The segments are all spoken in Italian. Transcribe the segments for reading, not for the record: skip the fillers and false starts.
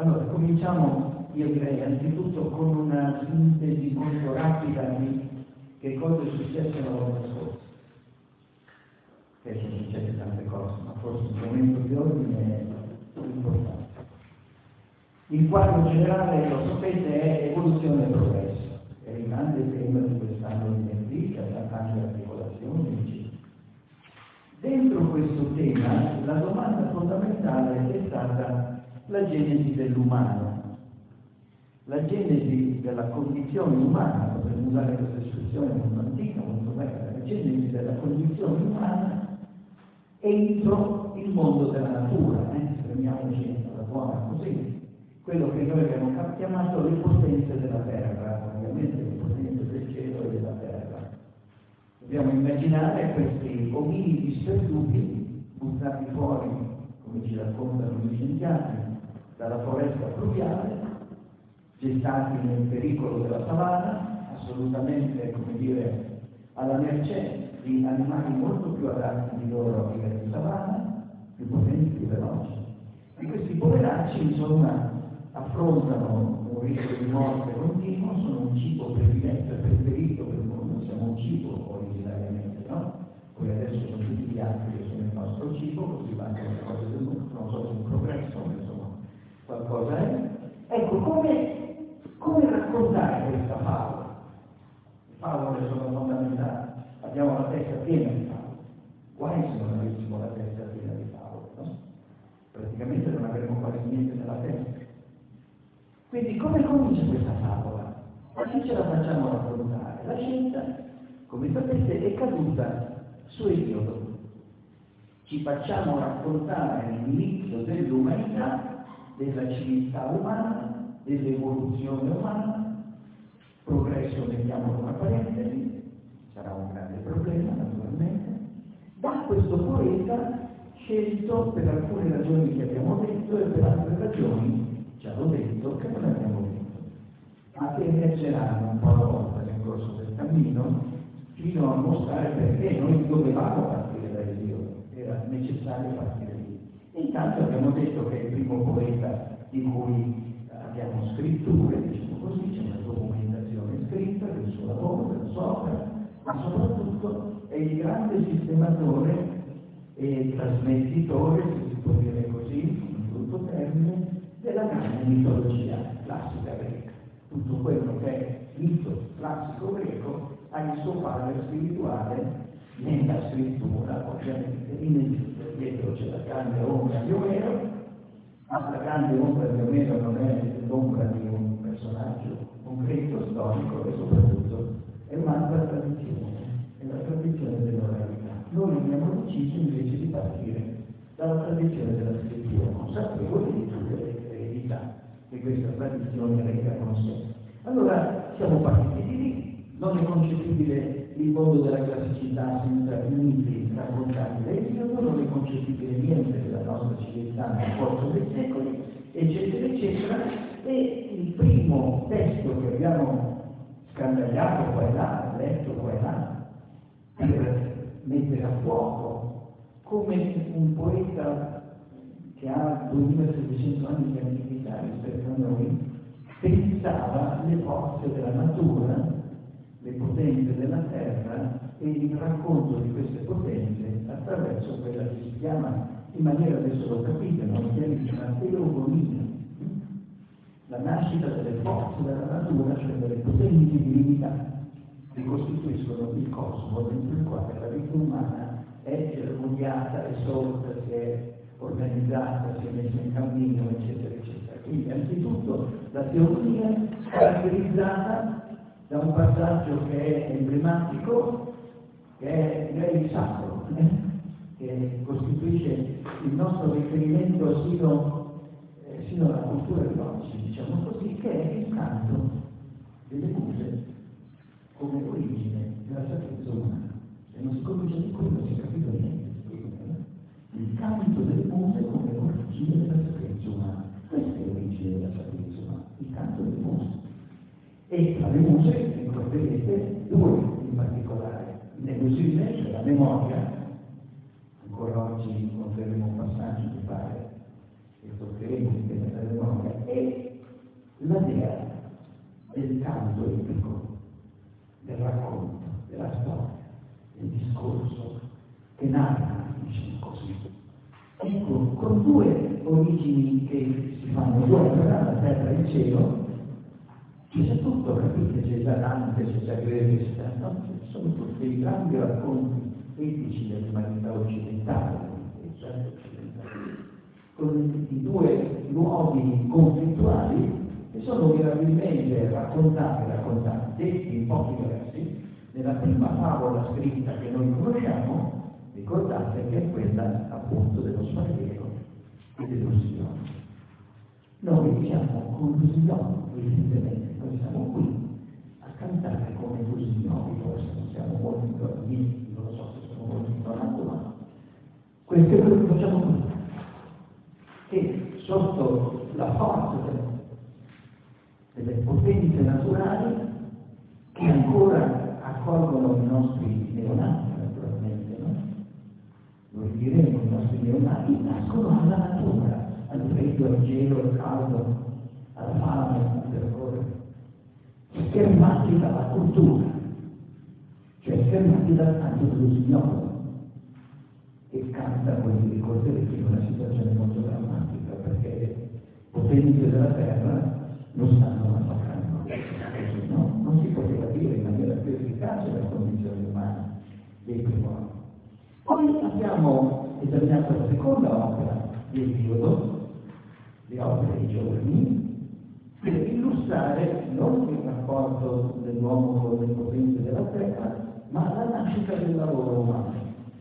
Allora, cominciamo, io direi, anzitutto con una sintesi molto rapida di che cosa è successo la volta scorsa. Che sono successe tante cose, ma forse il momento di ordine è importante. Il quadro generale, lo sapete, è evoluzione e progresso. È il grande tema di quest'anno di Netflix, la tante articolazioni, eccetera. Dentro questo tema la domanda fondamentale è stata la genesi dell'umano, la genesi della condizione umana, potremmo usare questa espressione molto antica, molto bella, la genesi della condizione umana entro il mondo della natura, fermiamoci alla buona così, quello che noi abbiamo chiamato le potenze della terra, ovviamente le potenze del cielo e della terra. Dobbiamo immaginare questi ominidi sperduti buttati fuori, come ci raccontano gli scienziati, dalla foresta pluviale, gettati nel pericolo della savana, assolutamente, come dire, alla mercé di animali molto più adatti di loro a vivere in savana, più potenti, più veloci. E questi poveracci, insomma, affrontano un rischio di morte continuo, sono un cibo prediletto e preferito per noi, siamo un cibo originariamente, no? Poi adesso sono tutti gli altri che sono il nostro cibo, così vanno le cose del mondo, non so se un progresso, ma insomma qualcosa è. Ecco, come raccontare questa favola? Le favole sono fondamentali, abbiamo la testa piena di favole. Guai se non avessimo la testa piena di favole, no? Praticamente non avremmo quasi niente nella testa. Quindi come comincia questa favola? Ma se ce la facciamo raccontare? La scienza, come sapete, è caduta su Esodo. Ci facciamo raccontare l'inizio dell'umanità, della civiltà umana, dell'evoluzione umana, progresso mettiamo una parentesi, sarà un grande problema naturalmente, da questo poeta scelto per alcune ragioni che abbiamo detto e per altre ragioni ci hanno detto che non abbiamo detto, ma che emergeranno un po' alla volta nel corso del cammino fino a mostrare perché noi dovevamo partire da Esodo, era necessario partire lì. Intanto abbiamo detto che è il primo poeta di cui abbiamo scritture, diciamo così, c'è una documentazione scritta del suo lavoro, della sua opera, ma soprattutto è il grande sistematore e trasmettitore, se si può dire così, in brutto termine, della grande mitologia classica greca. Tutto quello che è mito classico greco ha il suo padre spirituale nella scrittura, ovviamente in Egitto. Dietro c'è la grande ombra di Omero, ma la grande ombra di Omero non è l'ombra di un personaggio concreto, storico, e soprattutto è un'altra tradizione, è la tradizione dell'oralità. Noi abbiamo deciso invece di partire dalla tradizione della scrittura, consapevoli di tutte le eredità che questa tradizione reca con sé. Allora siamo partiti di lì, non è concepibile il mondo della classicità senza i miti raccontati da Esodo, non è concepibile niente della nostra civiltà nel corso dei secoli, eccetera, eccetera, e il primo testo che abbiamo scandagliato qua e là, letto qua e là, per mettere a fuoco come un poeta che ha 2700 anni di antichità rispetto a noi pensava le forze della natura, le potenze della terra e il racconto di queste potenze attraverso quella che si chiama, in maniera adesso lo capite, non chiarissima, teogonia, la nascita delle forze della natura, cioè delle potenti divinità che costituiscono il cosmo dentro il quale la vita umana è germogliata, è sorta, si è organizzata, si è messa in cammino, eccetera, eccetera. Quindi anzitutto la teoria caratterizzata da un passaggio che è emblematico, che è direi sacro, che costituisce il nostro riferimento sino alla cultura di oggi, diciamo così, che è il canto delle muse come origine della sapienza umana. Se non si comincia di qui non si capisce niente. Il canto delle muse come origine della sapienza umana. Questa è l'origine della sapienza umana, il canto delle muse. E tra le muse incorporerete due in particolare, l'elusine, cioè la memoria, ancora oggi incontreremo un passaggio che pare che toccheremo il tema della memoria, e del canto epico, del racconto, della storia, del discorso che narra, diciamo così. Ecco, con due origini che si fanno guerra, la terra e il cielo, c'è tutto, capite? C'è già Dante, c'è già Goethe, no? Sono tutti i grandi racconti etici dell'umanità occidentale, con i due luoghi conflittuali che sono mirabilmente raccontati, detti in pochi versi, nella prima favola scritta che noi conosciamo. Ricordate che è quella appunto dello spaghetto e dell'ustione. Noi siamo con l'ustione, evidentemente, noi siamo qui a cantare come l'ustione, forse non siamo molto intorniti, non lo so se sono molto intornato, ma questo è quello che facciamo qui. E sotto la forza delle potenze naturali che ancora accolgono i nostri neonati, naturalmente, no? Lo diremo, i nostri neonati nascono alla natura, al freddo, al gelo, al caldo, alla fame, al terrore, schermati dalla cultura, cioè schermati dal canto dello signore, che canta, voi vi ricorderete, in una situazione molto drammatica, perché le potenze della terra non stanno attaccando, no? Non si poteva dire in maniera più efficace la condizione umana dei primi uomini. Poi abbiamo esaminato la seconda opera di Esiodo, le opere dei giorni, per illustrare non il rapporto dell'uomo con le potenze della terra, ma la nascita del lavoro umano.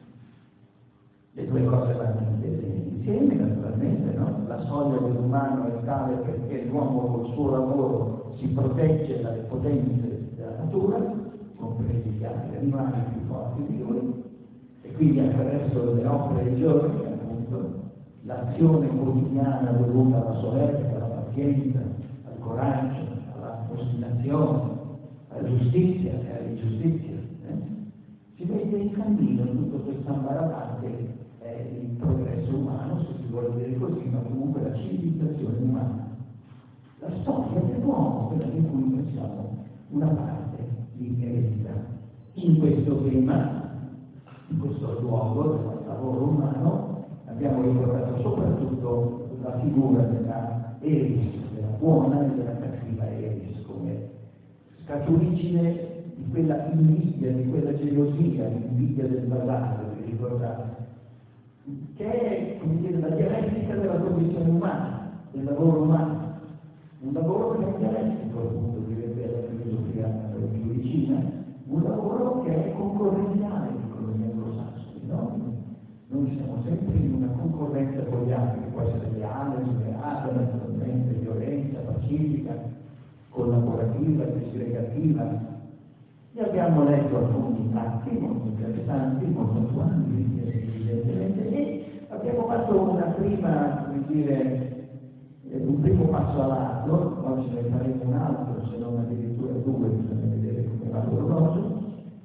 Le due cose vanno insieme, naturalmente, no? La soglia dell'umano è tale perché l'uomo col suo lavoro si protegge dalle potenze della natura, compresi gli altri animali più forti di lui, e quindi attraverso le opere dei giorni, appunto, l'azione quotidiana dovuta alla solerzia, alla pazienza, al coraggio, alla ostinazione, alla giustizia e all'ingiustizia, si vede in cammino in tutto questo ambaradante il progresso umano, se si vuole dire così, ma comunque la civilizzazione umana. La storia dell'uomo, quella di cui noi siamo una parte di eredità. In questo tema, in questo luogo del lavoro umano, abbiamo ricordato soprattutto la figura della Eris, della buona e della cattiva Eris, come scaturigine di quella invidia, di quella gelosia, l'invidia del basardo, vi ricordate? Che è, come dire, la dialettica della condizione umana, del lavoro umano. Un lavoro che è dialettico, appunto, direbbe la filosofia più vicina, un lavoro che è concorrenziale, dicono gli anglosassoni, no? Noi siamo sempre in una concorrenza con gli altri, che può essere leale, sleale, naturalmente, violenza, pacifica, collaborativa, disgregativa. E abbiamo letto alcuni tratti molto interessanti, molto attuali, evidentemente, e abbiamo fatto una prima, come dire, un primo passo avanti, oggi ne faremo un altro, se non addirittura due, bisogna vedere come va l'orologio,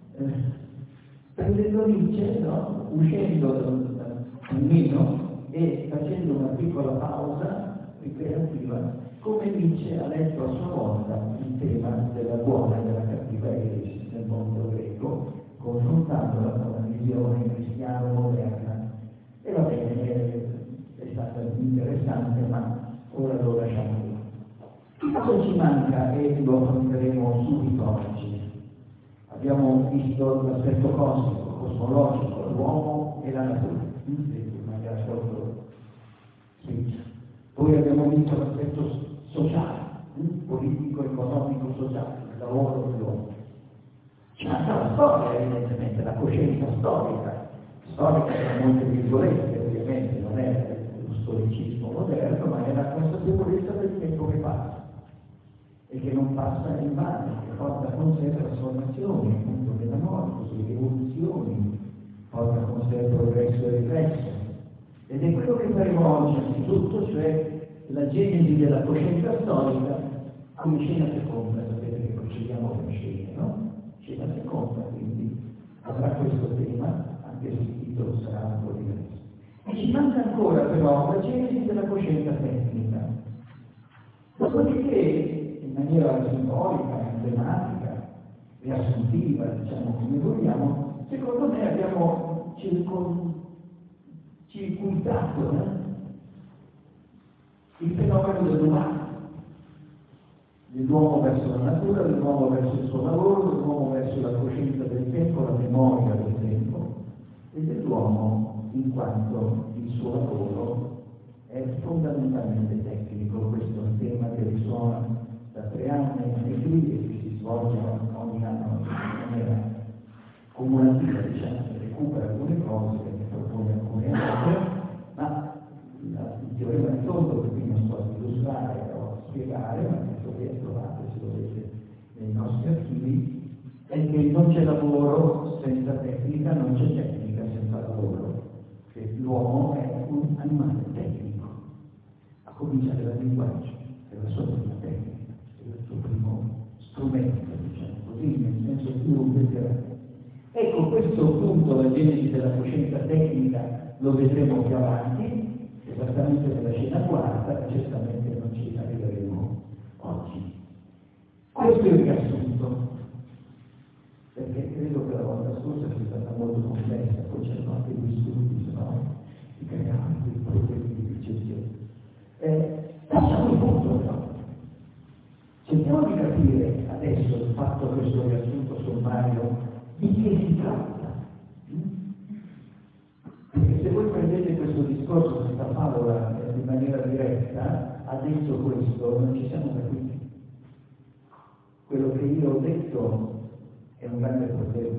prendendo Nietzsche, no? Uscendo dal cammino e facendo una piccola pausa ricreativa, come Nietzsche ha letto a sua volta il tema della buona e della cattiva Eris nel mondo greco, confrontandola con la visione cristiana moderna. E va bene, è stato interessante, ma ora lo lasciamo lì. Cosa ci manca e lo affronteremo subito oggi? Abbiamo visto l'aspetto cosmico, cosmologico, l'uomo e la natura, in maniera molto semplice. Poi abbiamo visto l'aspetto sociale, politico, economico, sociale, il lavoro dell'uomo. Ci manca la storia, evidentemente, la coscienza storica tra molte virgolette, ovviamente, non è lo storicismo moderno, ma è la consapevolezza del tempo che passa e che non passa in vano, che porta con sé trasformazioni, appunto, metamorfosi, evoluzioni, porta con sé progresso e regresso. Ed è quello che faremo oggi anzitutto, cioè la genesi della coscienza storica come scena seconda. Sapete che procediamo per scene, no? Scena seconda, quindi avrà questo tema, anche se il titolo sarà un po' diverso. E ci manca ancora però la genesi della coscienza tecnica. Dopodiché in maniera simbolica, emblematica, riassuntiva, diciamo come vogliamo, secondo me abbiamo circuitato il fenomeno dell'umano, dell'uomo verso la natura, dell'uomo verso il suo lavoro, dell'uomo verso la coscienza del tempo, la memoria del tempo, e dell'uomo in quanto il suo lavoro è fondamentalmente tecnico. Questo è un tema che risuona da 3 anni e che si svolge ogni anno in maniera cumulativa, diciamo, che recupera alcune cose, che ne propone alcune altre, ma il teorema di fondo che qui non sto a illustrare o a spiegare, ma che trovate se volete nei nostri archivi, è che non c'è lavoro senza tecnica, non c'è tecnica senza lavoro, che l'uomo è un animale tecnico, a cominciare dal linguaggio, è la sua prima tecnica, è il suo primo strumento, diciamo così, nel senso più letterale. Ecco, questo punto, la genesi della coscienza tecnica, lo vedremo più avanti, esattamente nella scena quarta, e certamente non ci arriveremo oggi. Questo è il riassunto, perché credo che la volta scorsa sia stata molto complessa, poi c'erano anche gli studi, se no si creavano dei problemi di ricezione. Lasciamo il punto però. Cerchiamo di capire adesso, il fatto questo riassunto sommario, di che si tratta. Perché se voi prendete questo discorso, questa favola in maniera diretta, ha detto questo, non ci siamo capiti. Quello che io ho detto è un grande problema.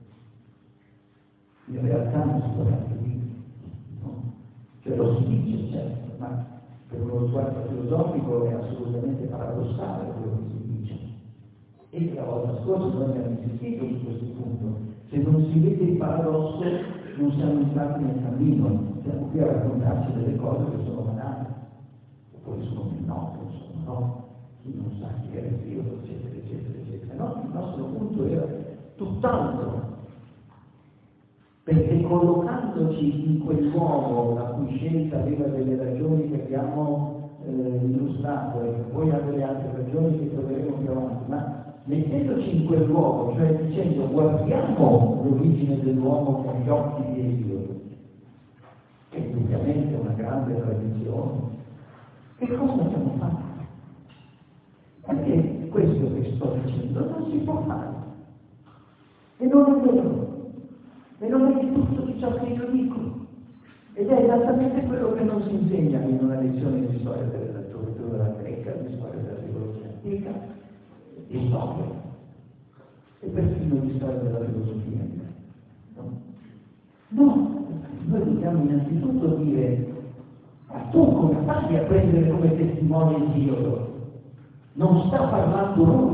In realtà non si può neanche dire, no? Cioè lo si dice, certo, ma per uno sguardo filosofico è assolutamente paradossale quello che si dice. E la volta scorsa noi abbiamo insistito su questo punto. Se non si vede il paradosso, non siamo entrati nel cammino, siamo qui a raccontarci delle cose che sono banali, oppure sono più note, insomma, no? Chi non sa chi era il Dio, eccetera, eccetera, eccetera. No, il nostro punto era tutt'altro, perché collocandoci in quell'uomo la cui scelta aveva delle ragioni che abbiamo illustrato e poi ha delle altre ragioni che troveremo più avanti, ma mettendoci in quel luogo, cioè dicendo guardiamo l'origine dell'uomo con gli occhi di Esiodo, che è indubbiamente una grande tradizione, che cosa abbiamo fatto? Perché questo che sto dicendo non si può fare, e non è vero, e non è di tutto di ciò che io dico, ed è esattamente quello che non si insegna in una lezione di storia della letteratura greca, di storia della rivoluzione antica, di storia e persino di storia della filosofia. No, noi dobbiamo innanzitutto dire: ma tu come fai a prendere come testimone il Dio? Non sta parlando lui,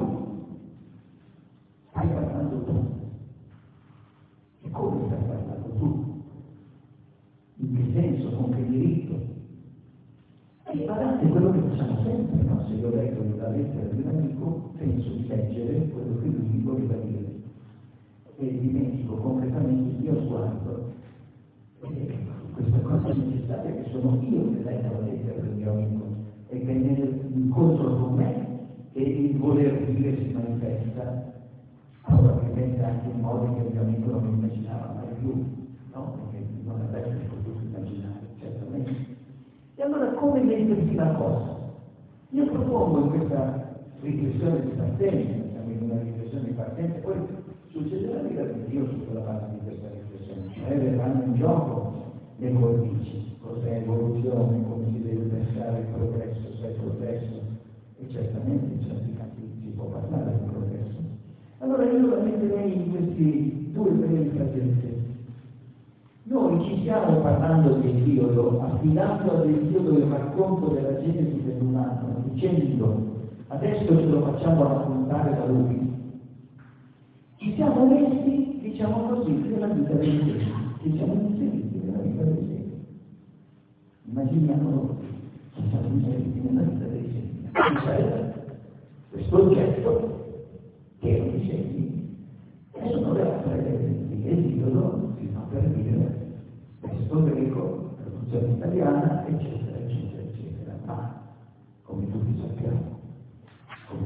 stai parlando tu. E come stai parlando tu? In che senso? Con che diritto? E guardate quello che facciamo sempre, no? Se io leggo la lettera di un amico, penso di leggere quello che lui mi voleva dire e dimentico completamente il mio sguardo. E questa cosa è necessaria, che sono io che leggo la lettera del mio amico e che nell'incontro con me e il voler dire si manifesta, probabilmente anche in modi che il mio amico non immaginava mai più, no? Perché non avrebbe potuto immaginare, certamente. E allora come mettersi la cosa? Io propongo in questa riflessione di partenza, siamo in una riflessione di partenza, poi succederà l'ira di Dio su quella base di questa riflessione, cioè verranno in gioco le cornici, cos'è evoluzione, come si deve pensare il progresso, se è progresso, e certamente in certi casi si può parlare di progresso. Allora io la metterei in questi 2 brevi fragenti. Noi ci stiamo parlando di Esiodo, affidando ad Esiodo il racconto della genesi dell'umano, dicendo adesso ce lo facciamo raccontare da lui. Ci siamo messi, diciamo così, nella vita dei segni, ci siamo inseriti nella vita dei segni. Immaginiamo ci siamo inseriti nella vita dei segni. C'è questo oggetto che erano i segni, e sono le opere di Esiodo, si fa per dire, testo greco, traduzione italiana, eccetera, eccetera, eccetera. Ma, come tutti sappiamo, come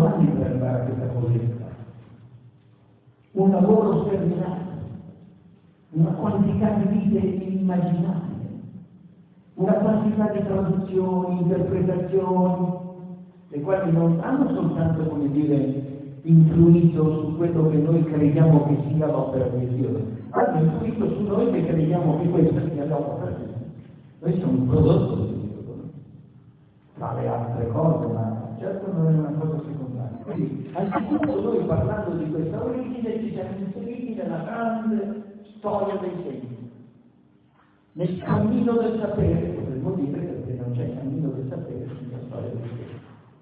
voluto anni per arrivare a questa posizione. Un lavoro sterminato, una quantità di vite inimmaginabile, una quantità di traduzioni, interpretazioni, le quali non hanno soltanto, come dire, influito su quello che noi crediamo che sia l'opera di Dio, hanno influito su noi che crediamo che questa sia l'opera di Dio. Noi siamo un prodotto di Dio, tra le altre cose, ma certo non è una cosa secondaria. Quindi, anzitutto noi parlando di questa origine ci siamo inseriti nella grande storia dei segni, nel cammino del sapere, potremmo dire, perché non c'è cammino del sapere senza storia dei segni.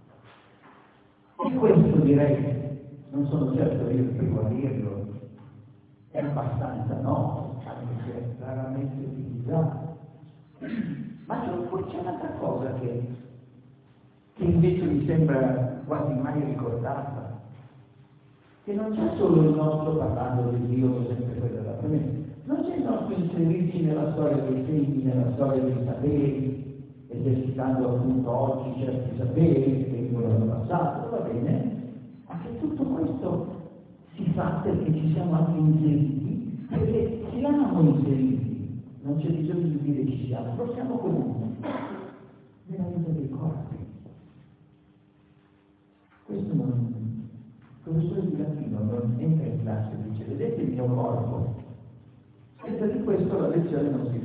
E questo direi, non sono certo io il primo a dirlo, è abbastanza noto, anche se è raramente utilizzato. Ma poi c'è un'altra cosa che invece mi sembra quasi mai ricordata, che non c'è solo il nostro parlando di Dio, sempre quella della premessa, non c'è il nostro inserirci nella storia dei segni, nella storia dei saperi, esercitando appunto oggi certi saperi che vengono dal passato, va bene, ma che tutto questo si fa perché ci siamo anche inseriti, perché siamo inseriti, non c'è bisogno di dire ci siamo, lo siamo comunque, nella vita dei corpi. Questo non, il professore di latino non entra in classe e dice vedete il mio corpo, senza di questo la lezione non si fa.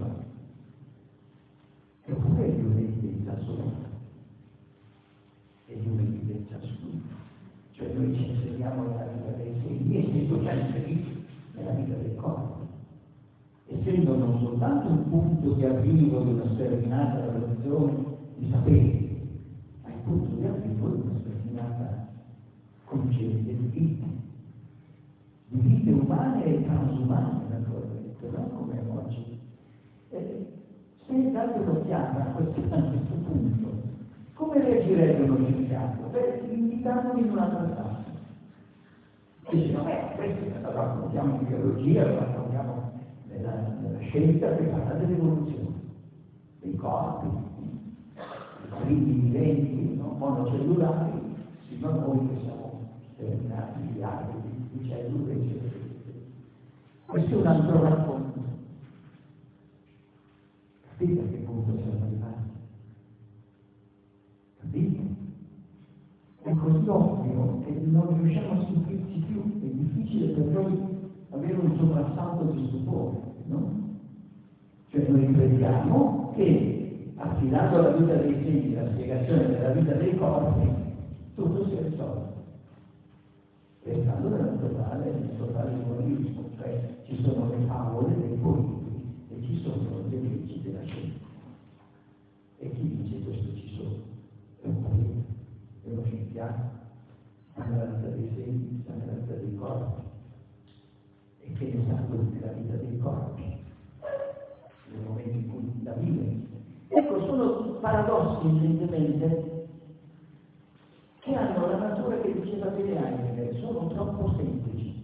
Eppure è di un'evidenza assoluta, è di un'evidenza assoluta. Cioè noi ci inseriamo nella vita dei segni, essendo già inseriti nella vita dei corpi, essendo non soltanto un punto di arrivo di una sterminata relazione di saperi, ma il punto di arrivo di una sterminata concetto di vite umane e transumane, naturalmente, non come oggi. Se date un'occhiata a questo punto, come reagirebbe uno scienziato? Beh, invitandoli in un'altra stanza. Dice, questo lo raccontiamo in biologia, lo raccontiamo nella scienza che parla dell'evoluzione, dei corpi, i primi viventi, no? Monocellulari, sino a noi che siamo terminati miliardi di cellule, eccetera. Questo è un altro racconto. Capite a che punto siamo arrivati? Capite? È così ovvio che non riusciamo a stupirci più, è difficile per noi avere un soprassalto di stupore, no? Cioè noi crediamo che affidando alla vita dei segni la spiegazione della vita dei corpi, tutto si risolve. Restando nel totale umorismo, cioè ci sono le favole dei politici e ci sono le leggi della scienza. E chi dice questo ci sono? È un politico, è uno scienziato, sta nella vita dei segni, sta nella vita dei corpi. E che ne sa della vita dei corpi, nel momento in cui la vive. Ecco, sono paradossi evidentemente che hanno la natura che diceva bene Heidegger, sono troppo semplici.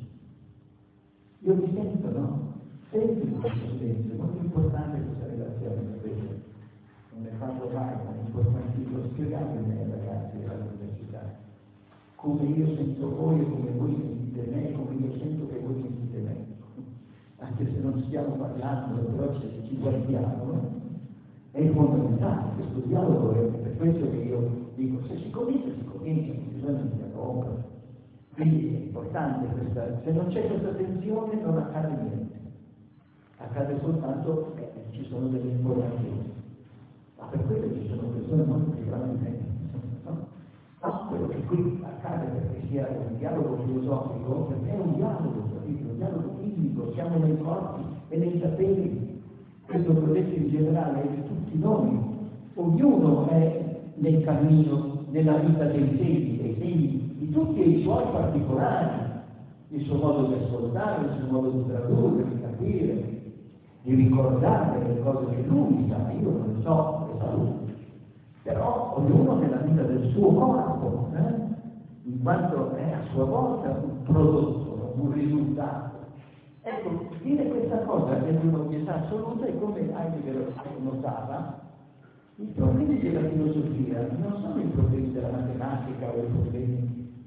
Io mi sento, no? Senti questo silenzio, molto importante questa relazione, sapete? Non ne parlo mai, ma è importantissimo spiegare ai miei ragazzi all'università. Come io sento voi e come voi sentite me, come io sento che voi sentite me. Anche se non stiamo parlando, però ci guardiamo, no? È fondamentale questo dialogo, è per questo che io dico, se si comincia, non bisogna interrompere. Quindi è importante questa, se non c'è questa tensione non accade niente, accade soltanto che ci sono delle informazioni, ma per quello ci sono persone molto più grandi di me, no? Ma quello che qui accade perché sia un dialogo filosofico, perché è un dialogo, capito? Un dialogo fisico, siamo nei corpi e nei saperi. Questo l'ho detto in generale è di tutti noi, ognuno è nel cammino, nella vita dei segni, di tutti i suoi particolari, il suo modo di ascoltare, il suo modo di tradurre, di capire, di ricordare le cose che lui sa, io non le so, le sa lui, però ognuno nella vita del suo corpo, in quanto è a sua volta un prodotto, un risultato. Ecco, dire questa cosa è un'ovvietà assoluta e come Heidegger notava, i problemi della filosofia non sono i problemi della matematica o i problemi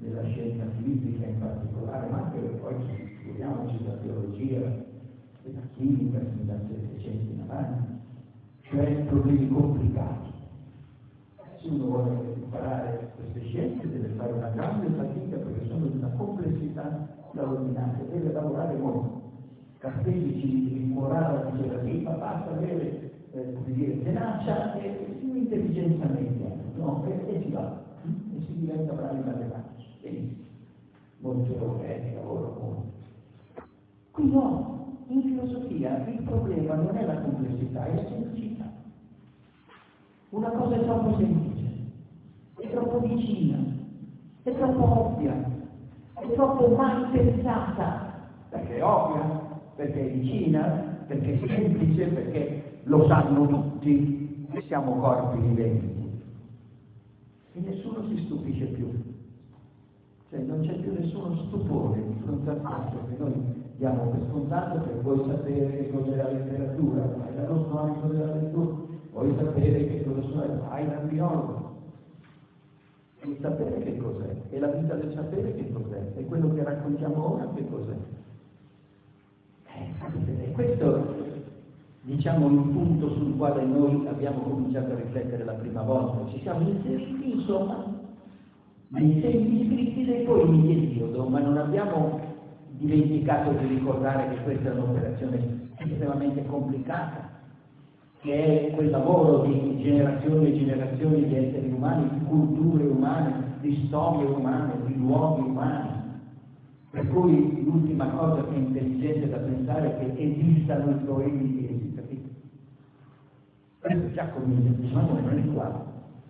della scienza fisica in particolare, ma anche poi figuriamoci la teologia e la chimica sin dal Settecento in avanti, cioè problemi complicati. Se uno vuole imparare queste scienze deve fare una grande fatica perché sono di una complessità straordinaria, deve lavorare molto. Castelli ci rimorava, diceva sì, ma basta avere come dire, tenacia e un'intelligenza media, no? E si va, e si diventa bravi matematici, benissimo. Molti europei lavorano molto. Qui no, in filosofia il problema non è la complessità, è la semplicità. Una cosa è troppo semplice, è troppo vicina, è troppo ovvia, è troppo mai pensata, perché è ovvia, perché è vicina, perché è semplice, perché lo sanno tutti che siamo corpi viventi. E nessuno si stupisce più. Cioè non c'è più nessuno stupore di fronte al fatto che noi diamo per scontato che vuoi sapere che cos'è la letteratura, fai dallo storico della lettura, vuoi sapere che cosa fai dal biologo. Il sapere che cos'è? E la vita del sapere che cos'è? E quello che raccontiamo ora che cos'è? E questo, diciamo, il punto sul quale noi abbiamo cominciato a riflettere la prima volta. Ci siamo inseriti, insomma, nei segni scritti dei poemi di Esiodo, ma non abbiamo dimenticato di ricordare che questa è un'operazione estremamente complicata, che è quel lavoro di generazioni e generazioni di esseri umani, di culture umane, di storie umane, di luoghi umani. Per cui l'ultima cosa che è intelligente da pensare è che esistano i poemi di Esiodo, capito? Questo già comincia, diciamo, non è qua.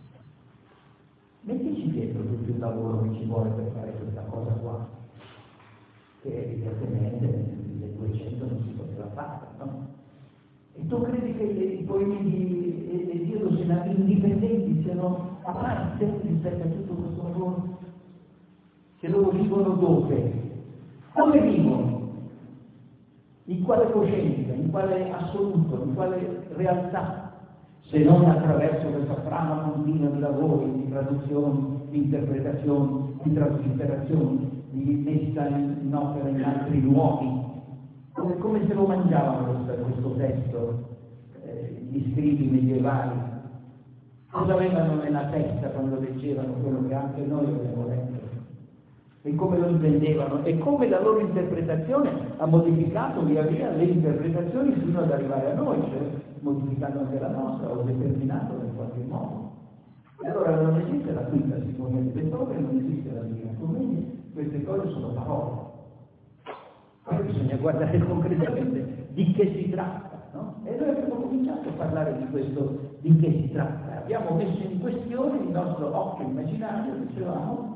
Mettici dietro tutto il lavoro che ci vuole per fare questa cosa qua, che evidentemente nel 200 non si poteva fare, no? E tu credi che i poemi di Esiodo siano indipendenti, siano a parte rispetto a tutto questo lavoro? Che loro vivono dove? Come vivono? In quale coscienza? In quale assoluto? In quale realtà? Se non attraverso questa trama continua di lavori, di traduzioni, di interpretazioni, di traslitterazioni, di messa in opera in altri luoghi. Come se lo mangiavano questo testo, gli scribi medievali? Cosa avevano nella testa quando leggevano quello che anche noi abbiamo letto? E come lo intendevano? E come la loro interpretazione ha modificato via via le interpretazioni fino ad arrivare a noi, cioè modificando anche la nostra o determinandola in qualche modo. E allora non esiste la quinta sinfonia di Beethoven, non esiste la Divina Commedia, queste cose sono parole. Poi bisogna guardare concretamente di che si tratta, no? E noi abbiamo cominciato a parlare di questo, di che si tratta. Abbiamo messo in questione il nostro occhio immaginario, dicevamo,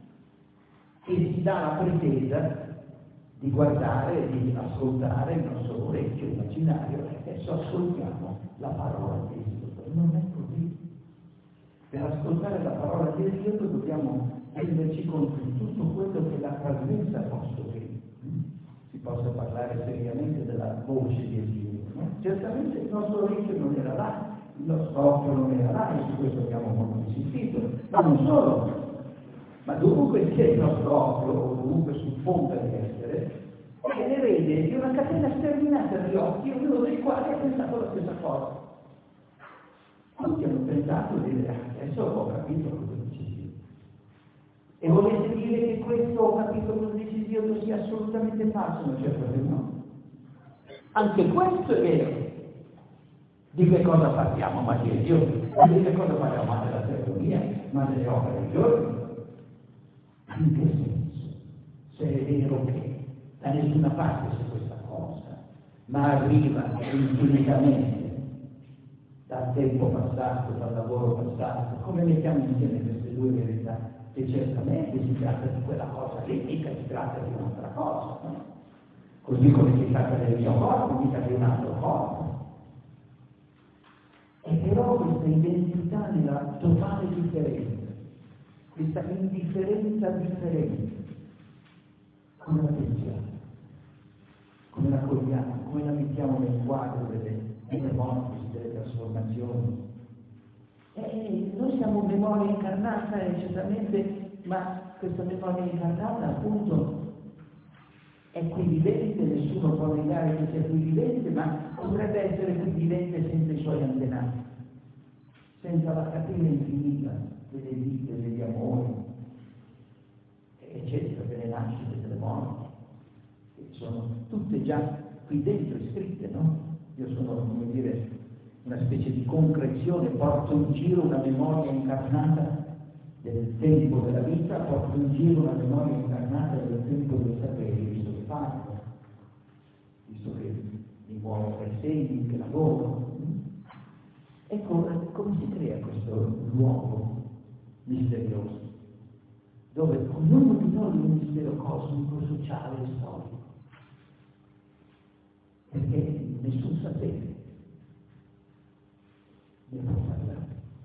che si dà la pretesa di guardare e di ascoltare il nostro orecchio immaginario e adesso ascoltiamo la parola di Esiodo. Non è così. Per ascoltare la parola di Esiodo dobbiamo renderci conto di tutto quello che l'ha trasmessa, posto che si possa parlare seriamente della voce di Esiodo. No? Certamente il nostro orecchio non era là, il nostro occhio non era là, e su questo abbiamo molto insistito, ma non solo. Ma dovunque sia il nostro occhio, o dovunque supponga di essere, è l'erede di una catena sterminata di occhi, ognuno dei quali ha pensato la stessa cosa. Tutti hanno pensato di dire, adesso ho capito cosa dice Dio. E volete dire che questo ho capito cosa dice Dio non sia assolutamente falso? Non c'è problema, no. Anche questo è vero. Di che cosa parliamo? Ma di Dio? Di che cosa parliamo? Ma della teoria? Ma delle opere di giorno? In che senso? Se è vero che da nessuna parte c'è questa cosa, ma arriva infinitamente dal tempo passato, dal lavoro passato, come mettiamo insieme queste due verità? Che certamente si tratta di quella cosa lì, mica si tratta di un'altra cosa, no? Così come si tratta del mio corpo, mica di un altro corpo. E però questa identità nella totale differenza, questa indifferenza differente, come la pensiamo, come la cogliamo, come la mettiamo nel quadro delle metamorfosi, delle trasformazioni. Noi siamo memoria incarnata, certamente, ma questa memoria incarnata appunto è equivivente, nessuno può negare che sia equivivente, ma potrebbe essere equivivente senza i suoi antenati, senza la catena infinita delle vite, degli amori, eccetera, delle nascite, delle morti, che sono tutte già qui dentro iscritte, no? Io sono, come dire, una specie di concrezione, porto in giro una memoria incarnata del tempo della vita, porto in giro una memoria incarnata del tempo dei saperi, visto che parlo, visto che mi muovo per segni, che lavoro. Ecco come si crea questo luogo misterioso, dove ognuno di noi è un mistero cosmico, sociale e storico, perché nessun sapere ne può parlare.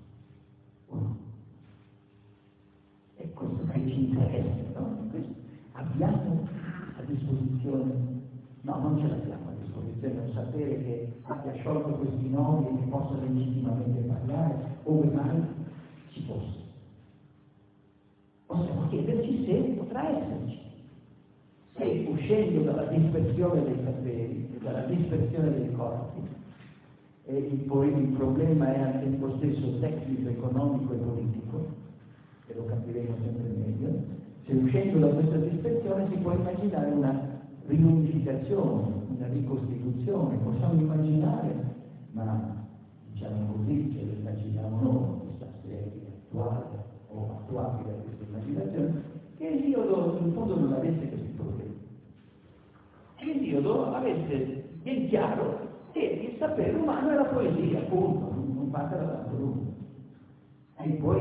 È questo che ci interessa, no? Abbiamo a disposizione, no, non ce l'abbiamo a disposizione, un sapere che abbia sciolto questi nodi e che possa legittimamente parlare, ove mai ci fosse. Possiamo chiederci se potrà esserci, se uscendo dalla dispersione dei saperi e dalla dispersione dei corpi, e poi il problema è al tempo stesso tecnico, economico e politico, e lo capiremo sempre meglio, se uscendo da questa dispersione si può immaginare una riunificazione, una ricostituzione, possiamo immaginare, ma diciamo così, ce lo immaginiamo noi, questa serie attuale o attuabile a questa immaginazione, che Esiodo in fondo non avesse questi problemi. Che Esiodo avesse ben chiaro che il sapere umano è la poesia, appunto, non fatela tanto lunga. E poi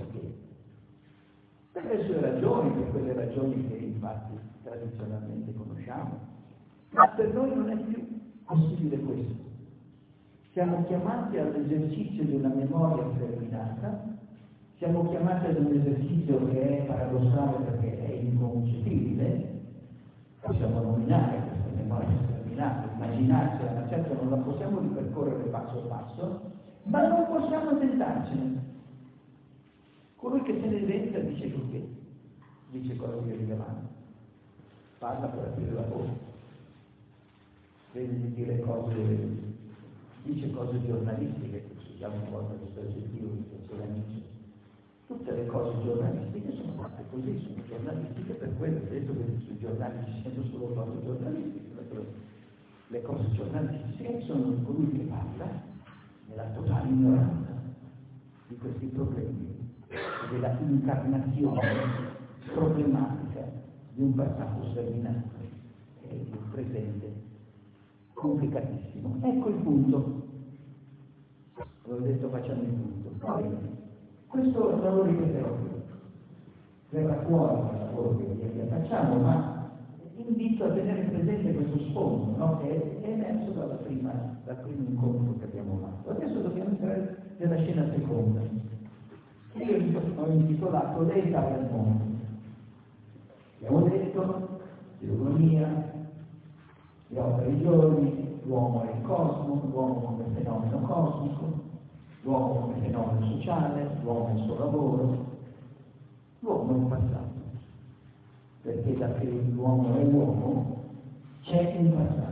per le sue ragioni, per quelle ragioni che infatti tradizionalmente conosciamo, ma per noi non è più possibile questo. Siamo chiamati all'esercizio di una memoria sterminata, siamo chiamati ad un esercizio che è paradossale perché è inconcepibile, possiamo nominare questa memoria sterminata, immaginarcela, ma certo non la possiamo ripercorrere passo passo, ma non possiamo tentarcene. Colui che se ne inventa dice così, dice cose di rilevante, parla per aprire la bocca, vede di dire cose, dice cose giornalistiche, che usiamo una volta questo aggettivo di piacere amici. Tutte le cose giornalistiche sono fatte così, sono giornalistiche, per quello ho detto che sui giornali ci siano solo cose giornalistiche, perché le cose giornalistiche sono di colui che parla nella totale ignoranza di questi problemi, della incarnazione problematica di un passato sterminato e di un presente complicatissimo. Ecco il punto. L'ho detto, facciamo il punto. Poi, questo non lo ripeterò più. Verrà fuori dal lavoro che facciamo, ma invito a tenere presente questo sfondo, no? Che è emerso dal primo incontro che abbiamo fatto. Adesso dobbiamo entrare nella scena seconda. Io ho intitolato Le età del mondo. Abbiamo detto l'economia, gli 8 giorni, l'uomo è il cosmo, l'uomo come fenomeno cosmico, l'uomo come fenomeno sociale, l'uomo il suo lavoro, l'uomo è il passato. Perché da che l'uomo è uomo c'è un passato.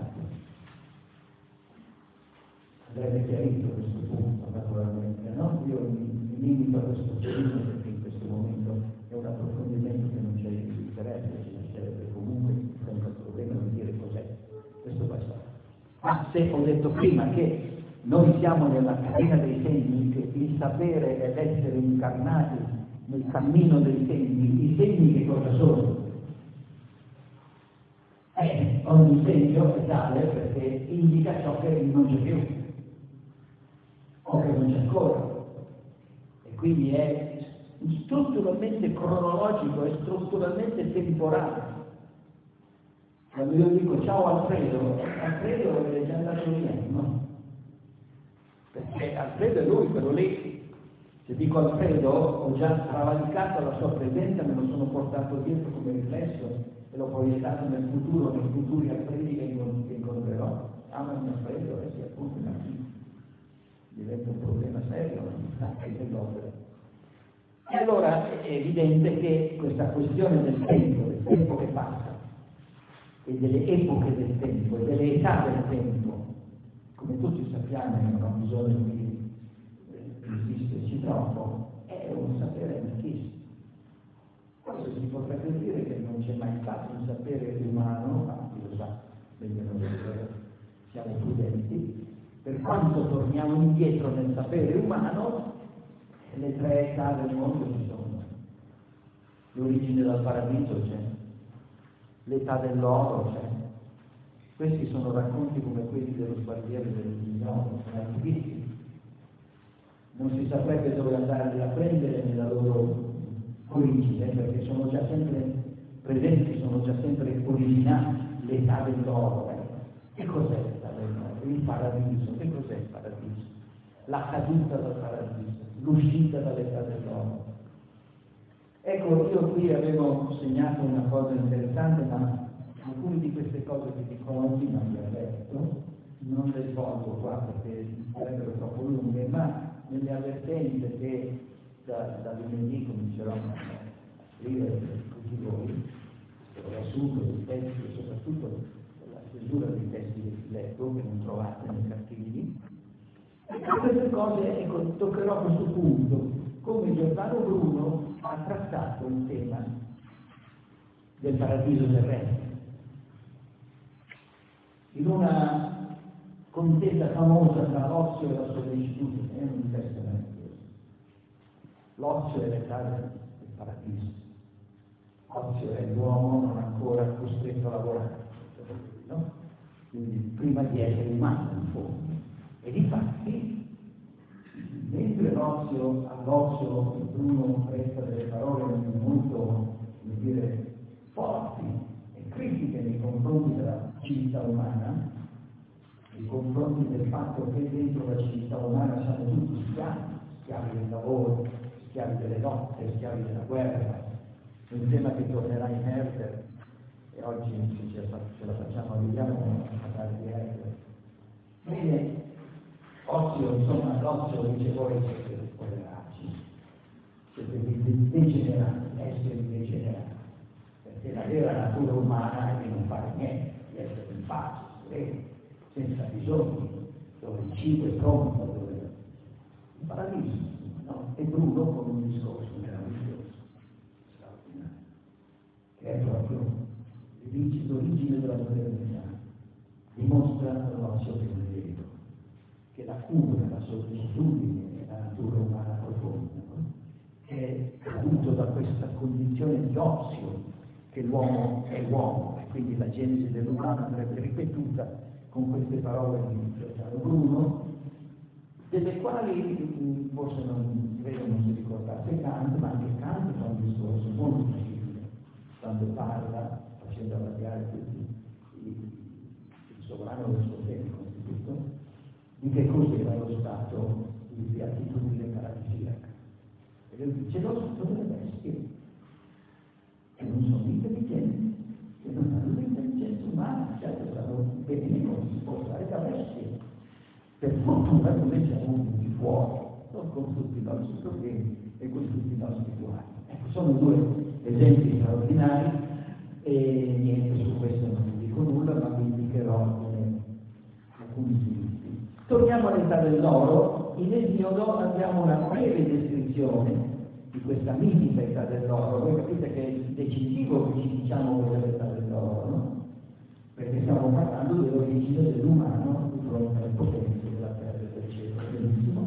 Andrebbe chiarito questo punto, naturalmente, no? Io mi limito a questo punto perché in questo momento è un approfondimento che non ci interessa, ci lascerebbe comunque senza problema di dire cos'è questo passato. Ma se ho detto prima che noi siamo nella catena dei segni, che il sapere è l'essere incarnati nel cammino dei segni, i segni che cosa sono? Ogni segno è tale perché indica ciò che non c'è più o che non c'è ancora, e quindi è strutturalmente cronologico, è strutturalmente temporale. Quando io dico ciao Alfredo è già andato via, no? Perché Alfredo è lui, quello lì. Se dico Alfredo ho già travalicato la sua presenza, me lo sono portato dietro come riflesso e l'ho proiettato nel futuro, nei futuri Alfredi che incontrerò. Amami Alfredo e si appunto diventa un problema serio anche nell'opera. E allora è evidente che questa questione del tempo che passa, e delle epoche del tempo, e delle età del tempo, come tutti sappiamo, non ho bisogno di insisterci troppo, è un sapere antichissimo. Forse si potrebbe dire che non c'è mai stato un sapere umano, ma chi lo sa, meglio non vedere, siamo prudenti, per quanto torniamo indietro nel sapere umano, le tre età del mondo ci sono. L'origine dal paradiso c'è, l'età dell'oro c'è. Questi sono racconti come quelli dello Sparviere del Signore, sono antichissimi. Non si saprebbe dove andarli a prendere nella loro origine, perché sono già sempre presenti, sono già sempre originali. L'età dell'oro. Che cos'è l'età dell'oro? Il paradiso. Che cos'è il paradiso? La caduta dal paradiso, l'uscita dall'età dell'oro. Ecco, io qui avevo segnato una cosa interessante, ma alcune di queste cose che dico oggi non le ho detto, non le svolgo qua perché sarebbero troppo lunghe, ma nelle avvertenze che da lunedì comincerò a scrivere per tutti voi, il riassunto dei testi e soprattutto la stesura dei testi del Filetto che non trovate nei cartini. Queste cose, ecco, toccherò a questo punto come Giordano Bruno ha trattato il tema del paradiso terrestre. In una contesa famosa tra l'ozio e la sollecitudine, è un testo meraviglioso. L'ozio è l'età del paradiso. L'ozio è l'uomo non ancora costretto a lavorare, no? Quindi prima di essere umano in fondo. E difatti, mentre all'ozio Bruno presta delle parole molto, come dire, forti e critiche nei confronti della civiltà umana, nei confronti del fatto che dentro la civiltà umana siamo tutti schiavi del lavoro, schiavi delle lotte, schiavi della guerra, un tema che tornerà in Herder, e oggi se ce la facciamo arriviamo a parlare di Herder. Bene, l'ozio dice voi siete poveracci, siete degenerati, esseri degenerati, perché la vera natura umana è di non fare niente, di essere in pace, senza bisogno, dove il cibo è pronto, dove il paradiso, no? E Bruno con un discorso meraviglioso, straordinario, che è proprio l'origine della modernità, dimostra l'ozio che non è vero, che la cura, la sollecitudine è la natura umana profonda, no? Che è avuto da questa condizione di ozio che l'uomo è uomo, e quindi la genesi dell'umano andrebbe ripetuta con queste parole di Giordano Bruno, delle quali forse non si ricordasse Kant, ma anche Kant fa un discorso molto simile, quando parla, facendo arrabbiare tutti il sovrano del suo tempo, di che cos'era lo stato di beatitudine paradisiaca. E lui dice: lo stato delle bestie, che non sono intelligenti, che non hanno l'intelligenza umana, certo sanno benissimo che si può stare da bestie. Per fortuna noi siamo venuti fuori, non con tutti i nostri problemi e con tutti i nostri guai. Ecco, sono due esempi straordinari e niente, su questo non vi dico nulla, ma vi indicherò alcuni sviluppi. Torniamo all'età dell'oro. In Esiodo abbiamo una breve descrizione di questa mitica età dell'oro. Voi capite che è decisivo che ci diciamo dell'età dell'oro, no? Perché stiamo parlando dell'origine dell'umano di fronte alle potenze della terra e del cielo. Benissimo.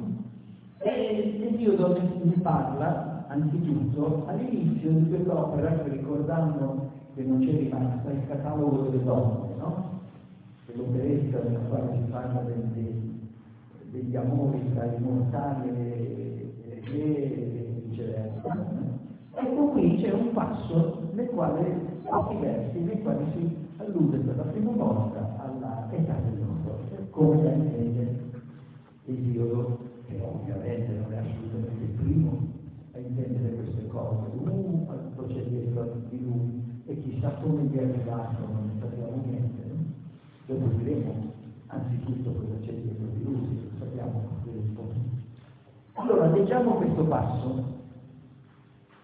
E Esiodo ne parla anzitutto all'inizio di quest'opera, ricordando che non c'è rimasta il catalogo delle donne, no? Dell'operetta nella quale si parla degli amori tra i mortali e viceversa. Ecco, qui c'è un passo nel quale, pochi versi, nei quali si allude per la prima volta alla età dell'oro, come la intende Esiodo, che ovviamente non è assolutamente il primo a intendere queste cose. Quanto c'è dietro di lui, e chissà come gli è arrivato, non ne sappiamo niente. Dopo diremo anzitutto cosa c'è dietro di lui, lo sappiamo questo. Allora, leggiamo questo passo.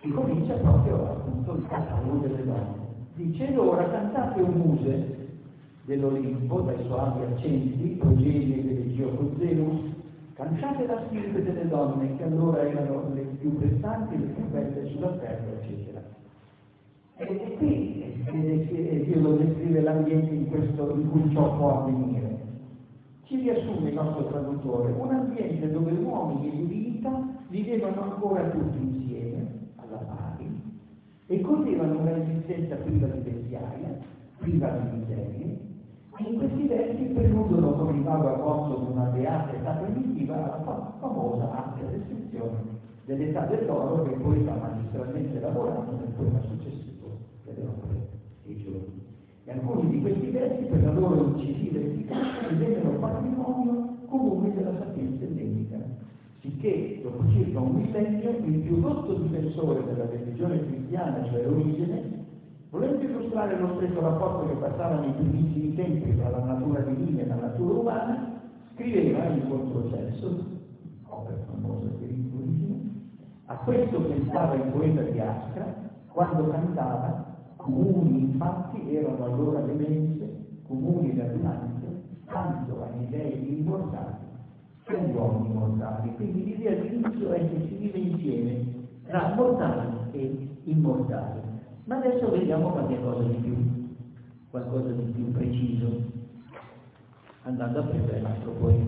e comincia proprio appunto il catalogo delle donne. Dice: ed ora cantate o muse dell'Olimpo, dai soavi accenti, progenie dell'Egioco Zeus, cantate la stirpe delle donne, che allora erano le più prestanti, le più belle sulla terra, eccetera. E qui Dio lo descrive l'ambiente in cui ciò può avvenire. Ci riassume il nostro traduttore: un ambiente dove uomini e divinità vivevano ancora tutti insieme, alla pari, e godevano una esistenza priva di bestiaria, priva di miserie, e in questi versi preludono con il vago abbozzo di una beata età primitiva la famosa ampia descrizione dell'età dell'oro che il poeta ha magistralmente lavorato nel poema successivo delle opere dei giorni. E alcuni di questi versi, per la loro incisiva efficacia, divennero patrimonio comune della sapienza ellenica, sicché dopo circa un millennio il più rotto difensore della religione cristiana, cioè Origene, volendo illustrare lo stretto rapporto che passava nei primissimi tempi tra la natura divina e la natura umana, scriveva in controcesso, opera famosa di Origene: a questo pensava il poeta di Ascra quando cantava: comuni infatti erano allora le mense, comuni le adunanze, tanto agli dei immortali che agli uomini mortali. Quindi l'idea all'inizio è che si vive insieme tra mortali e immortali. Ma adesso vediamo qualcosa di più preciso, andando a prendere l'altro poema.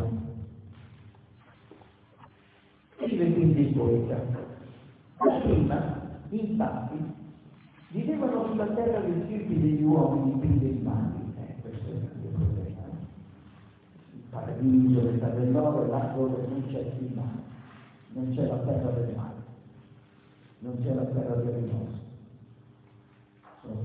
Scrive quindi il poeta: prima, infatti, vivevano sulla terra le stirpi degli uomini prive di mali. Questo è il grande problema. Il paradiso, l'età dell'oro è là dove non c'è il male, non c'è la terra del male, non c'è la terra del rimorso. Sono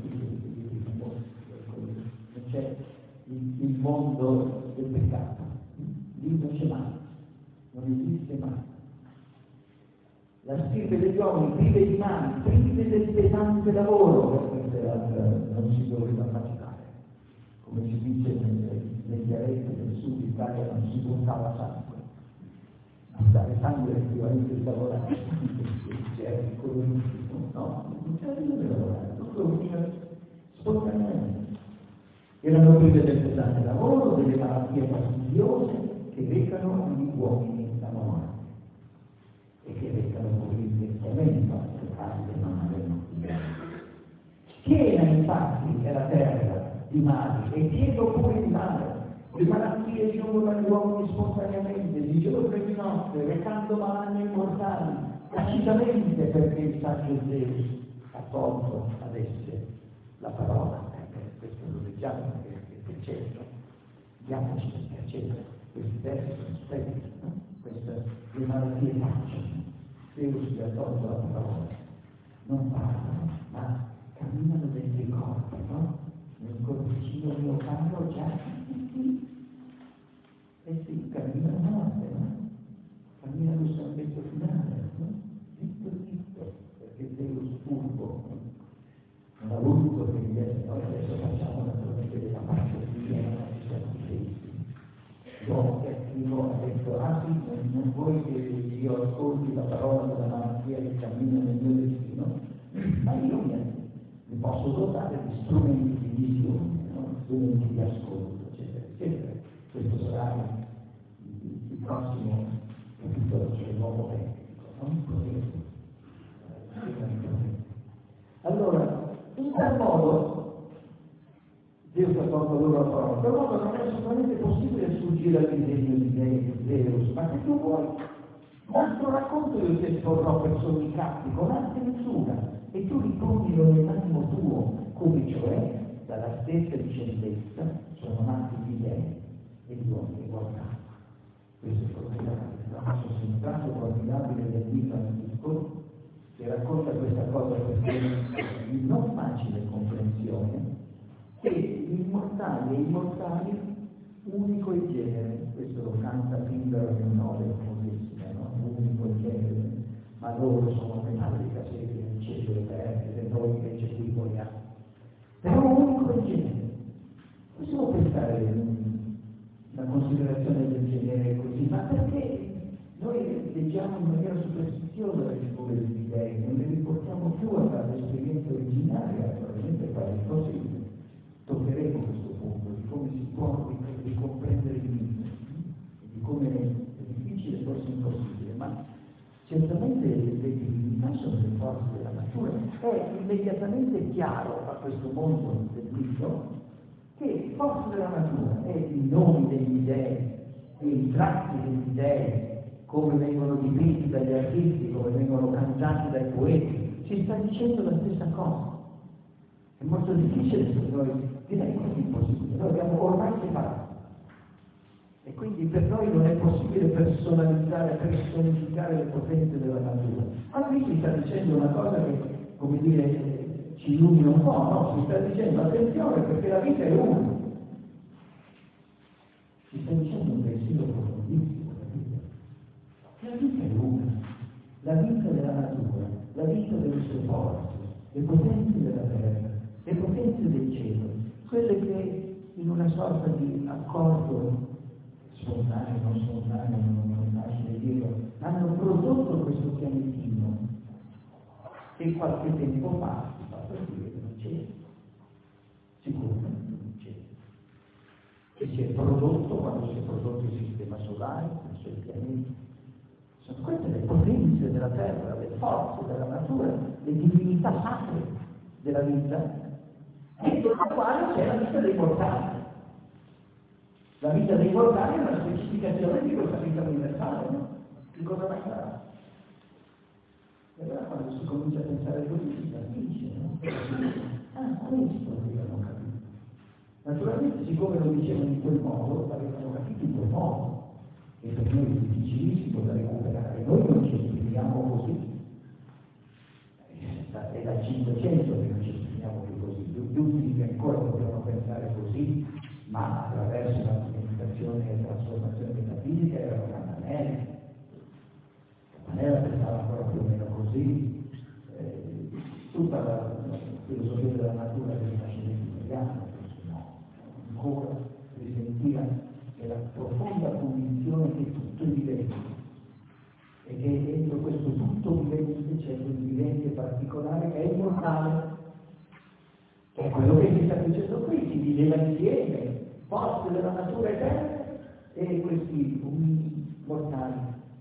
non c'è il mondo del peccato, lì non c'è mai, non esiste mai. La stirpe degli uomini prive di mani, prive del pesante lavoro, non si doveva immaginare. Come si dice nei dialetti del sud Italia, non si buttava sangue. Buttare sangue effettivamente il lavorare, c'era il colonismo, no, non c'era bisogno di lavorare, tutto veniva spontaneamente. Erano prive del pesante lavoro, delle malattie fastidiose che recano agli uomini la morte e che recano poi il testamento alle case che non avevano figlio. Piena infatti è la terra di mali e pieno pure il mare. Le malattie giungono agli uomini spontaneamente, di giorno e di notte, recando malanni immortali, tacitamente, perché il saggio Zeus ha tolto ad esse la parola. Questo lo leggiamo perché c'è, diamoci per piacere, questi versi sono splendidi, no? Le malattie facciano, Zeus gli ha tolto la parola, non parlano, ma camminano dentro i corpi, no? Nel corpicino mio caro già, e sì, camminano a morte, no? Camminano sul stampetto finale, no? Zitto, perché Zeus furbo non ha voluto che gli esseri, noi adesso facciamo naturalmente della parte di Viena, ma ci siamo difesi. L'uomo tecnico ha detto: ah sì, non vuoi che io ascolti la parola della malattia che cammina nel mio destino, ma io mi posso dotare di strumenti di visione, no? Strumenti di ascolto, eccetera, eccetera. Questo sarà il prossimo capitolo sul nuovo tecnico, no? Allora, in tal modo, Dio ha tolto loro la parola, in tal modo non è assolutamente possibile sfuggire al disegno di Zeus, ma se tu vuoi, un altro racconto io ti esporrò per sommi cappi, con arte misura, e tu ripondilo nell'animo tuo, come cioè, dalla stessa discendenza, sono nati gli dei e gli uomini guardati. Questo è formidabile, un tratto formidabile del mito antico, che racconta questa cosa perché di non facile comprensione, che l'immortale e immortali unico il genere, questo lo canta Pindaro nel 9, famosissimo, no? Unico il genere, ma loro sono metallica serie nel cielo e terra, e noi invece qui vogliamo. Però unico il genere. Possiamo pensare una considerazione del genere così, ma perché noi leggiamo leggiamo in maniera superstiziosa le figure degli dei, non le riportiamo più all'esperienza originaria, probabilmente fare il possibile. Toccheremo questo punto di come si può ricomprendere il mito, di come è difficile, forse impossibile, ma certamente le divinità sono le forze della natura. È immediatamente chiaro a questo mondo del mito che forze della natura è i nomi degli dei e i tratti degli dei, come vengono dipinti dagli artisti, come vengono cantati dai poeti, ci sta dicendo la stessa cosa. È molto difficile per noi, direi quasi impossibile, noi abbiamo ormai separato. E quindi per noi non è possibile personificare le potenze della natura. Ma qui si sta dicendo una cosa che, come dire, ci illumina un po', no? Si sta dicendo attenzione perché la vita è una. Si sta dicendo un pensiero profondissimo, la vita è una. La vita della natura, la vita delle sue forze, le potenze della terra, le potenze del cielo, quelle che in una sorta di accordo spontaneo, non è facile dirlo, hanno prodotto questo pianetino che qualche tempo fa si fa partire dal cielo, sicuramente non c'è, che si è prodotto quando si è prodotto il sistema solare, i suoi pianeti. Sono queste le potenze della terra, le forze della natura, le divinità sacre della vita, dentro la quale c'è la vita dei mortali. La vita dei mortali è una specificazione di questa vita universale, no? Che cosa mai sarà? E allora quando si comincia a pensare così si capisce, no? Questo avevano capito. Naturalmente, siccome lo dicevano in quel modo, l'avevano capito in quel modo. E per noi è difficilissimo da recuperare. Noi non ci esprimiamo così. È dal 500 che non ci esprimiamo più così. Gli ultimi che ancora potevano pensare così, ma attraverso la comunicazione e la trasformazione metafisica erano Campanella. Campanella pensava ancora più o meno così. Tutta la filosofia della natura del Rinascimento italiano, no, ancora risentiva della profonda convinzione che tutto è vivente e che dentro questo tutto vivente c'è un vivente particolare che è immortale, che è quello che si sta dicendo qui, si viveva insieme, forze della natura eterna e questi umili mortali,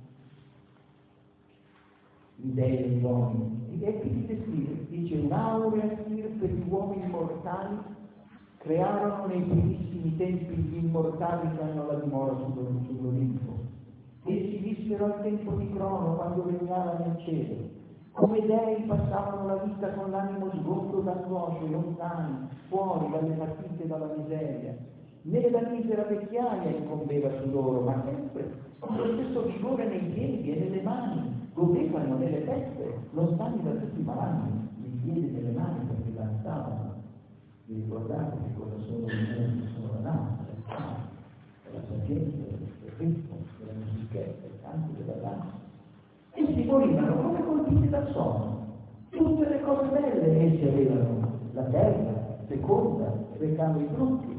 gli dei degli uomini. E qui si descrive, dice un'aurea stirpe di uomini mortali crearono nei primissimi tempi gli immortali che hanno la dimora sull'Olimpo. Essi vissero al tempo di Crono quando regnava nel cielo. Come dei passavano la vita con l'animo sgombro d'angosce, lontani, fuori dalle partite e dalla miseria. Né la misera vecchiaia incombeva su loro, ma sempre con lo stesso vigore nei piedi e nelle mani, godevano nelle teste, lontani da tutti i malanni, nei piedi e nelle mani perché danzavano. Vi ricordate che cosa sono le mani? Sono la danza, la sapienza, il ritmo, della musichetta, il canto della danza. E si morivano come colpiti dal sonno. Tutte le cose belle essi avevano, la terra, feconda, recava i frutti.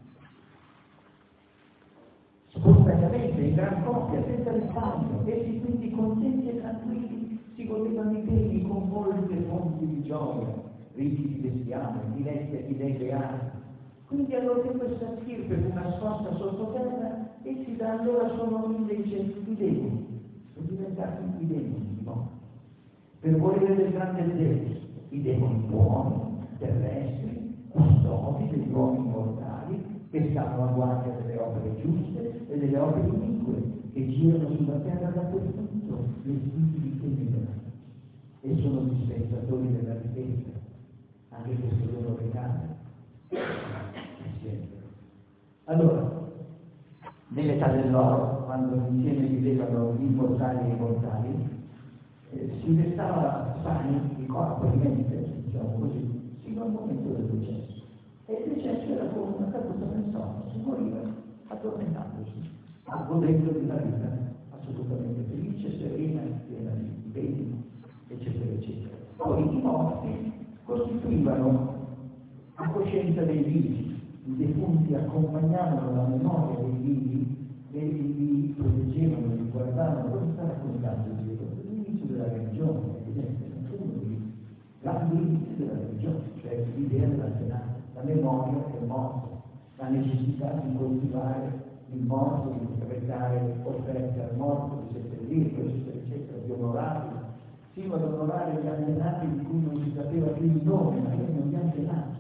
Spontaneamente, in gran coppia, senza risparmio, essi quindi contenti e tranquilli si godevano i beni con molte fonti di gioia. Riti di bestiame, di dei reali. Quindi allora che questa stirpe fu nascosta sottoterra, essi da allora sono invece i demoni, sono diventati i demoni di morte. Per volere del grande Dio, i demoni buoni, terrestri, custodi degli uomini mortali, che stanno a guardia delle opere giuste e delle opere inique, che girano sulla terra dappertutto, vestiti di tenebra, e sono dispensatori della ricchezza. Anche questo loro regalo. Allora, nell'età dell'oro, quando insieme vivevano gli immortali e i mortali, si restava sani di corpo e di mente, diciamo così, fino al momento del decesso. E il decesso era come una caduta nel sonno, si moriva addormentandosi, godendo di una vita assolutamente felice, serena, piena di beni, eccetera, eccetera. Poi i morti costituivano la coscienza dei vivi, i defunti accompagnavano la memoria dei vivi e li proteggevano, li guardavano, cosa sta raccontando Dio? L'inizio della religione, evidente, uno dei grandi inizi della religione, cioè l'idea della tenata, la memoria del morto, la necessità di coltivare il morto, di recare offerte al morto, di seppellirlo, eccetera, eccetera, di onorarlo, fino ad onorare gli antenati di cui non si sapeva più il nome, ma erano gli antenati,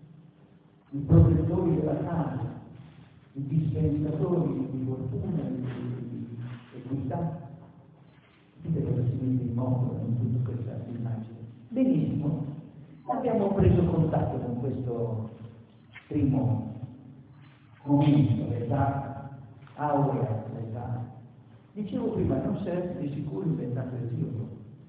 i protettori della casa, i dispensatori di fortuna, di equità. Dite cosa si mette in mondo in tutta questa immagine. Benissimo, abbiamo preso contatto con questo primo momento, l'età aurea, l'età. Dicevo prima, non serve di sicuro inventato il Dio.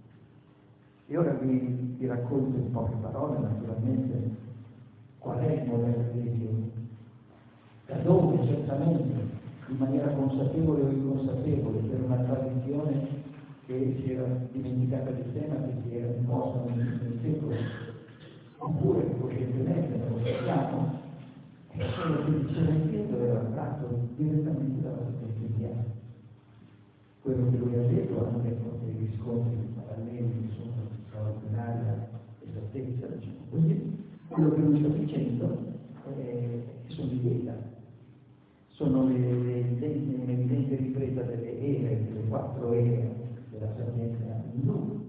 E ora vi racconto in poche parole, naturalmente, qual è il modello di Dio. Da dove, certamente, in maniera consapevole o inconsapevole, per una tradizione che si era dimenticata di sé, ma che si era imposta nel secolo, oppure coscientemente non lo sappiamo, e quello che diceva il Pietro era tratto direttamente dalla sapienza indiana. Quello che lui ha detto, anche con dei riscontri paralleli che sono di straordinaria esattezza, diciamo così, quello che lui sta dicendo sono i Veda, sono un'evidente ripresa delle ere, delle 4 ere della sapienza indù,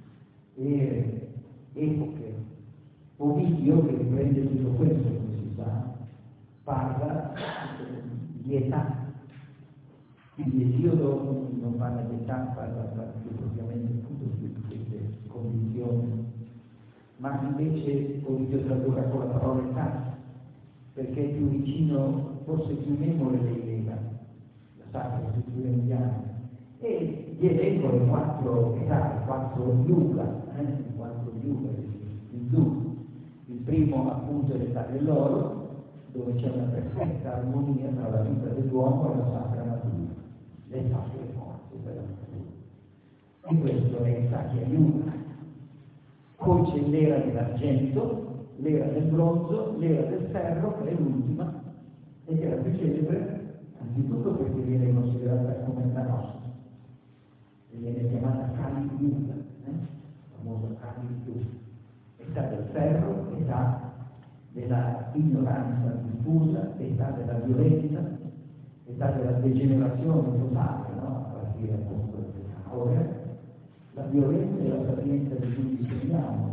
ere, epoche. Ovidio, che riprende tutto questo, come si sa, parla di età. Quindi Esiodo non parla di età, parla più propriamente appunto di queste condizioni, ma invece Ovidio tradurrà con la parola età, perché è più vicino, forse più memore dei Veda, la sacra scrittura indiana, e gli elenco le 4 età, 4 yuga, indù. Il primo appunto è l'età dell'oro, dove c'è una perfetta armonia tra la vita dell'uomo e la sacra natura, le sacre forze della natura. E questo è il Sakya Yuga. Poi c'è l'era dell'argento, l'era del bronzo, l'era del ferro, che è l'ultima, e che è la più celebre, anzitutto perché viene considerata come la nostra, e viene chiamata Kali Yuga, la famosa Kali Yuga. Età del ferro, età della ignoranza diffusa, età della violenza, età della degenerazione totale, no? A partire appunto dall'età aurea, la violenza e la sapienza di cui disegniamo,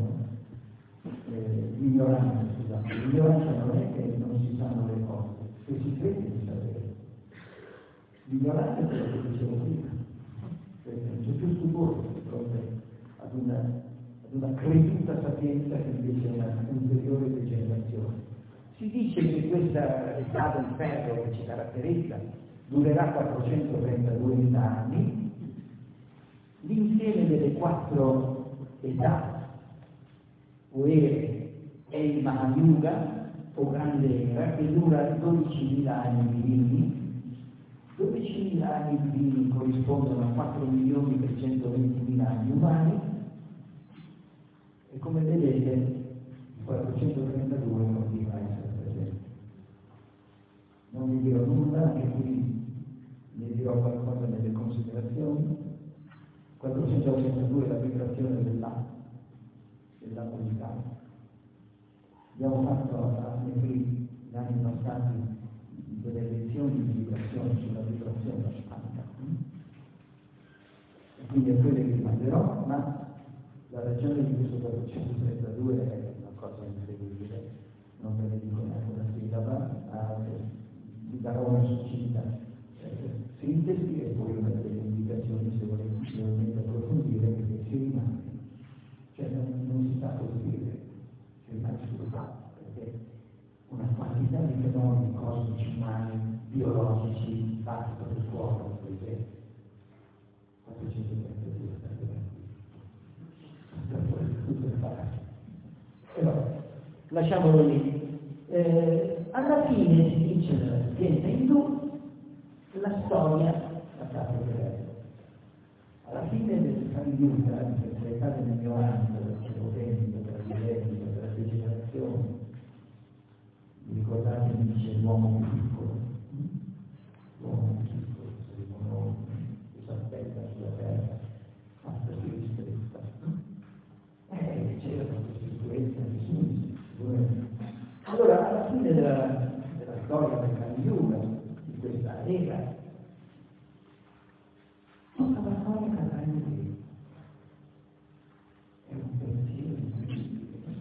l'ignoranza, scusate. L'ignoranza non è che non si sanno le cose, che si crede di sapere. L'ignoranza è quello che dicevo prima, perché non c'è più stupore di fronte ad una creduta sapienza che invece è una ulteriore degenerazione. Si dice che questa età del ferro che ci caratterizza durerà 432.000 anni. L'insieme delle 4 età o ere è il Mahayuga o grande era, che dura 12.000 anni divini. 12.000 anni divini corrispondono a 4.320.000 anni umani, e come vedete il 432 continua a essere presente. Non vi dirò nulla, anche qui ne dirò qualcosa nelle considerazioni. 482 è la vibrazione della musicale. Abbiamo fatto anche qui gli anni passati delle lezioni di vibrazione sulla vibrazione aspanica. E quindi a quelle che manderò, ma la ragione di questo 432 è una cosa incredibile, non ve ne dico neanche una sillaba, vi darò una succinta sintesi e poi delle indicazioni se volete ulteriormente approfondire, perché si rimane, cioè non si sa cosa dire, si rimane sul fatto, perché una quantità di fenomeni cosmici, umani, biologici, basta per fuoco, perché 432 sarebbe tutto imparato. Però lasciamolo lì. Alla fine si dice nella sapienza indù la storia a capo diverso. Alla fine del Kali-yuga, dell'età dell'ignoranza, del potente, della violenza, della degenerazione, vi ricordate, dice l'uomo più piccolo, la Lega. Tutta la storia cadrà in piedi. È un pensiero incredibile.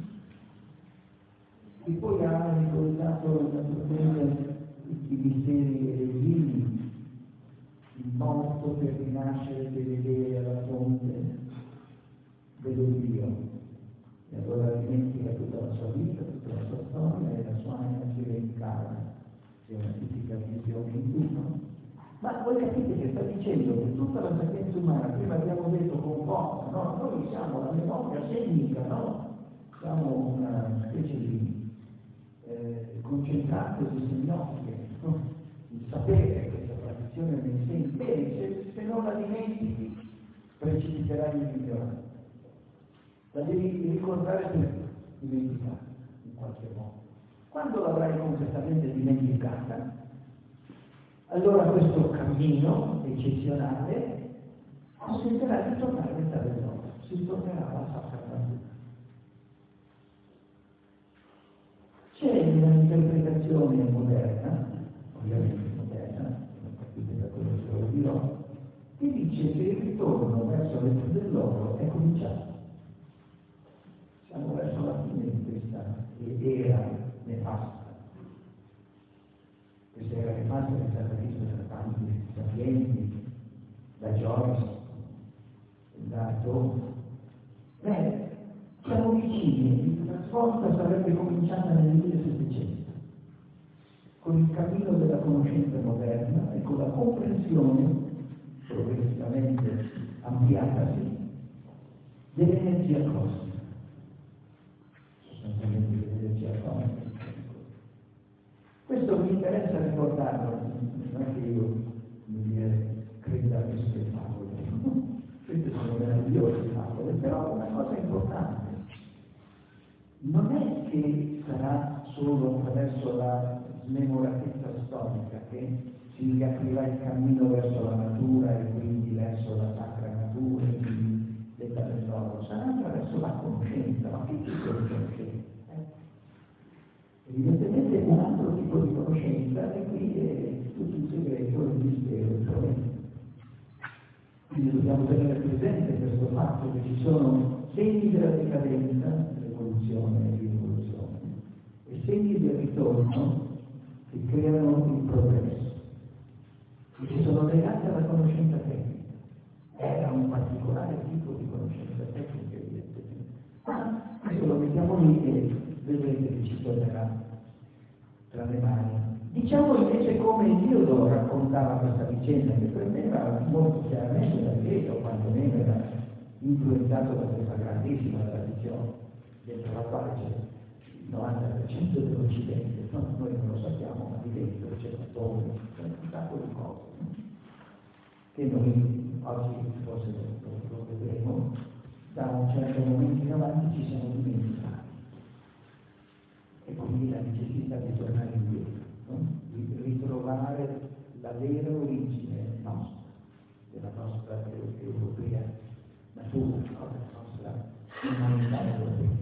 E poi ha ricordato naturalmente tutti i misteri elevini, il morto per rinascere per vedere alla fonte dell'oblio. E allora dimentica tutta la sua vita, tutta la sua storia e la sua anima si reincarna. È una tipica visione in no? Ma voi capite che sta dicendo che tutta la sapienza umana, prima abbiamo detto con forza, no? Noi siamo la memoria senica, no? Siamo una specie di concentrato di semiotiche, no? Il sapere, questa tradizione nei sensi, se non la dimentichi, precipiterai in ignoranza. La devi ricordare per dimenticare, in qualche modo. Quando l'avrai completamente dimenticata, allora questo cammino eccezionale consentirà di tornare a stare dell'uomo, si tornerà alla sacra natura. C'è un'interpretazione moderna, ovviamente moderna, non capite da quello che lo dirò, che dice che il ritorno verso l'età dell'oro è cominciato. Siamo verso la fine di questa era nefasta. Questa era nefasta è stata vista da tanti sapienti, da Joyce, da Doe. Beh, siamo vicini, la svolta sarebbe cominciata nel 1700, con il cammino della conoscenza moderna e con la comprensione, progressivamente ampliatasi, dell'energia cosmica. Sostanzialmente dell'energia cosmica. Questo mi interessa ricordarlo, non è che io creda a queste favole, queste sono meravigliose favole, però una cosa importante, non è che sarà solo attraverso la smemoratezza storica che si riaprirà il cammino verso la natura e quindi verso la sacra natura e quindi l'età dell'oro, sarà attraverso la conoscenza, ma che tipo di conoscenza? Evidentemente un altro tipo di conoscenza e qui è tutto il segreto, il mistero, il problema. Quindi dobbiamo tenere presente questo fatto che ci sono segni della decadenza, dell'evoluzione e dell'involuzione, e segni del ritorno che creano il progresso, e che sono legati alla conoscenza tecnica. Era un particolare tipo di conoscenza tecnica, evidentemente. Ma questo lo mettiamo lì e vedrete che ci tornerà tra le mani. Diciamo invece come Dio raccontava questa vicenda, che per me era molto chiaramente da Pietro, quantomeno era influenzato da questa grandissima tradizione, dentro la quale c'è il 90% dell'Occidente, noi non lo sappiamo, ma di dentro c'è Platone, c'è un sacco di cose, che noi oggi forse lo vedremo, da un certo momento in avanti ci siamo dimenticati. E quindi la necessità di tornare indietro, no? Di ritrovare la vera origine nostra, della nostra europea natura, no? Della nostra umanità europea.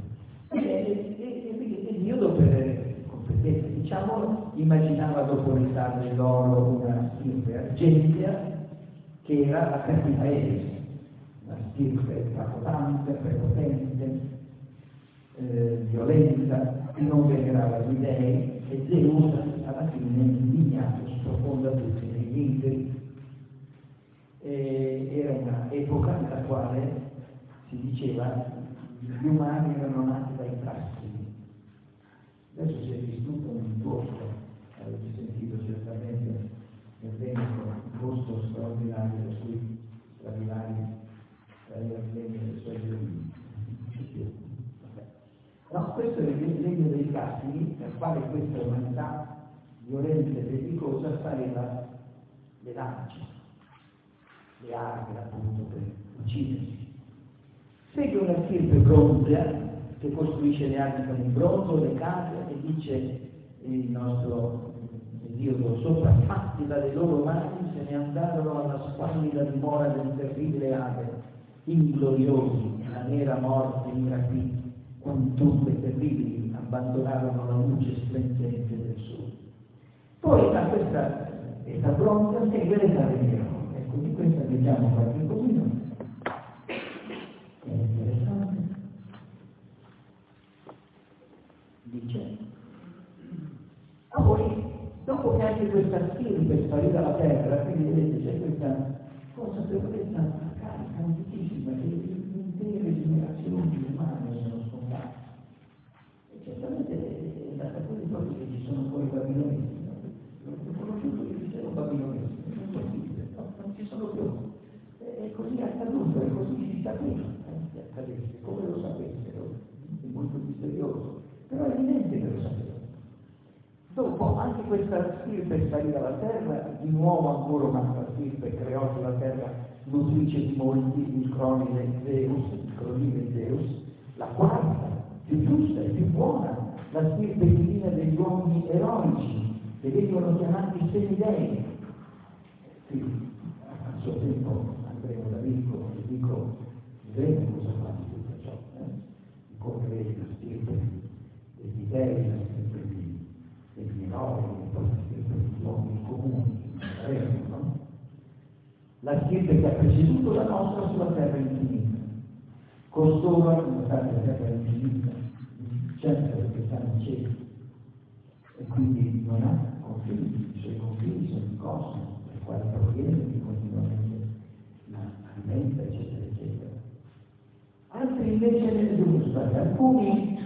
E Dio per competenza, diciamo, immaginava dopo l'età dell'oro una stirpe argentea che era la cattiva Eris, una stirpe trapotante, prepotente, violenta, che non venerava gli dei, e Zeus alla fine indignato sprofonda tutti negli inferi. Era un'epoca nella quale si diceva gli umani erano nati dai trastini. Adesso si è vissuto un posto, avete sentito certamente nel Veneto, un posto straordinario per cui Stradivarius le sue violini. No, questo è il legno dei castini, nel quale questa umanità violenta e faticosa fareva le lance, le armi appunto per uccidersi. Segue una stirpe bronzea che costruisce le armi con il bronzo, le case, e dice il nostro Esiodo, sopraffatti dalle loro mani se ne andarono alla squallida dimora del terribile Ade, ingloriosi, la nera morte mi rapì. Quantunque terribili abbandonarono la luce splendente del sole. Poi a questa sta pronta e quella venire. Ecco, di questa leggiamo qualche cosina. È interessante. Dice, poi, dopo che anche questa stirpe è sparita dalla terra, quindi vedete c'è questa consapevolezza carica antichissima che intere generazioni umane sono scontate. E certamente è andata così proprio che ci sono poi i babilonesi. L'ho conosciuto io dicevo babilonesi, non è possibile, no? Non ci sono più. È così accaduto, è così si sapeva che accadesse, come lo sapessero, è molto misterioso, però è evidente che lo sapevano. Dopo anche questa stirpe sparì dalla terra, di nuovo ancora un'altra stirpe creò sulla terra nutrice di molti, il cronide Zeus, la quarta, più giusta e più buona, la stirpe divina degli uomini eroici, che vengono chiamati semidei. Sì, a suo tempo andremo da Vico e dico, vedremo cosa fa di tutto ciò, come vedi la stirpe degli dei, la stirpe degli eroi, degli uomini comuni, no? La stirpe che ha preceduto la nostra sulla terra infinita. Costoro hanno stata la terra infinita, certo perché stanno in cielo, e quindi non ha confini, i suoi confini sono il cosmo, dal quale proviene che continuamente la alimenta, eccetera, eccetera. Altri invece nel giusto, alcuni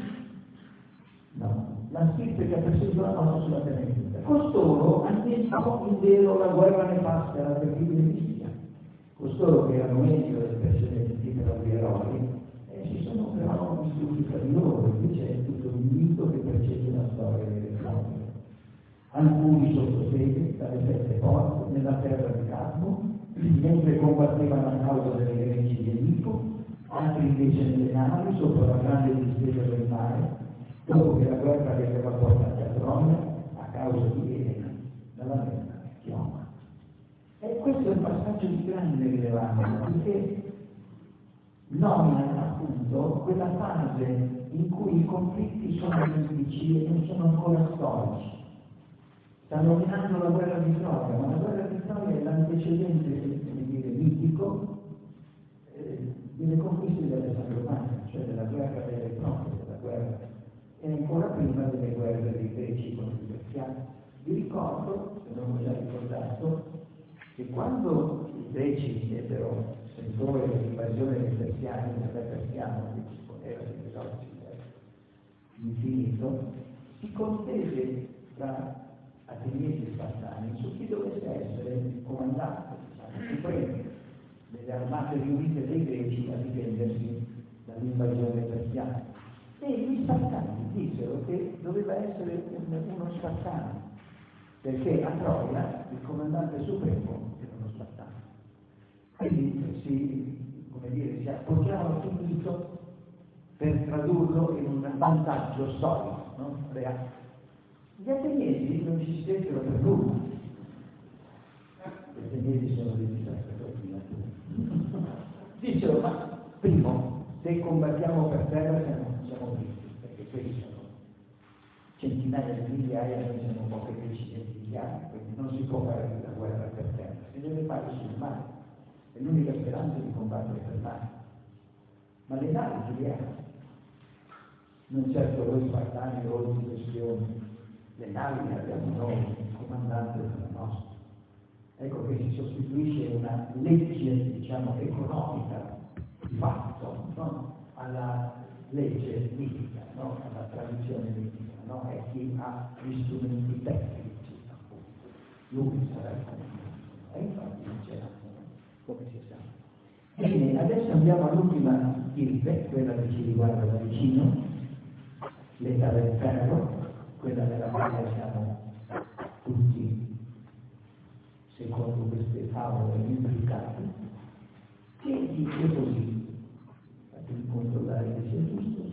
no. La stirpe che ha preceduto la nostra sulla terra infinita. Costoro annientò in vero la guerra nefasta e la terribile mistica. Costoro che erano meglio delle precedenti per gli eroi, si sono però distrutti tra di loro, invece è tutto il mito che precede la storia delle cose. Alcuni sotto sede, dalle 7 porte, nella terra di Cadmo, mentre combattevano a causa delle greci di nemico, altri invece nelle navi sopra la grande distesa del mare, dopo che la guerra li aveva portati a Troia a causa di Elena, dalla terra di Roma. E questo è un passaggio di grande rilevanza, perché nomina appunto quella fase in cui i conflitti sono biblici e non sono ancora storici. Sta nominando la guerra di Troia, ma la guerra di Troia è l'antecedente, come dire, mitico delle conquiste dell'Alessandro Magno, cioè della guerra delle proprie, della guerra, e ancora prima delle guerre dei greci contro i persiani. Vi ricordo, se non l'ho già ricordato, che quando i greci ebbero sentore dell'invasione dei persiani, del re persiano, che disponeva di eserciti infinito, si contese tra ateniesi e spartani su chi dovesse essere il comandante, supremo delle armate riunite dei greci a difendersi dall'invasione persiana. E gli spartani dissero che doveva essere uno spartano, perché a Troia il comandante supremo era uno spartano. Quindi si appoggiavano sul mito per tradurlo in un vantaggio storico, no? Reale. Gli ateniesi non ci stettero per nulla. Gli ateniesi sono dei disastri di natura. Dicero, ma primo, se combattiamo per terra siamo visti, perché quelli sono centinaia di migliaia, noi siamo poche decine di migliaia, quindi non si può fare la guerra per terra, si deve fare sul mare. È l'unica speranza di combattere per mare. Ma le navi ce le hanno. Non certo voi spartani o di questioni. Le navi le abbiamo noi, il comandante della nostra. Ecco che si sostituisce una legge, diciamo, economica di fatto, no? Alla legge mitica, no? Alla tradizione mitica, no? È chi ha gli strumenti tecnici, appunto. Lui sarà il comandante. E infatti non ce l'hanno, come si sa. Bene, adesso andiamo all'ultima stirpe, quella che ci riguarda da vicino, l'età del ferro, quella nella quale siamo tutti, secondo queste favole, implicati, che dice così, fate di controllare che sia giusto,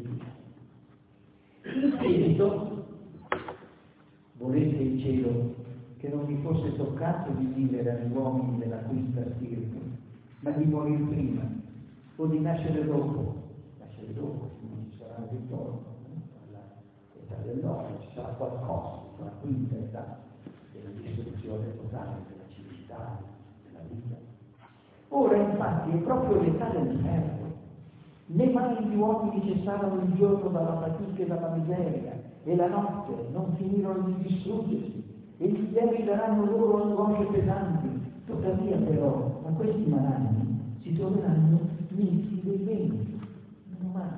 in seguito volesse il cielo che non mi fosse toccato di vivere agli uomini della quinta stirpe, ma di morire prima, o di nascere dopo, quindi ci sarà un ritorno all'età dell'oro, ci sarà qualcosa, la quinta età della distruzione Ora infatti è proprio l'età del ferro. Né mai gli uomini cessarono il giorno dalla fatica e dalla miseria, e la notte non finirono di distruggersi, e gli dèi daranno loro angosce pesanti. Tuttavia però a questi malanni si troveranno miti dei venti. Meno male.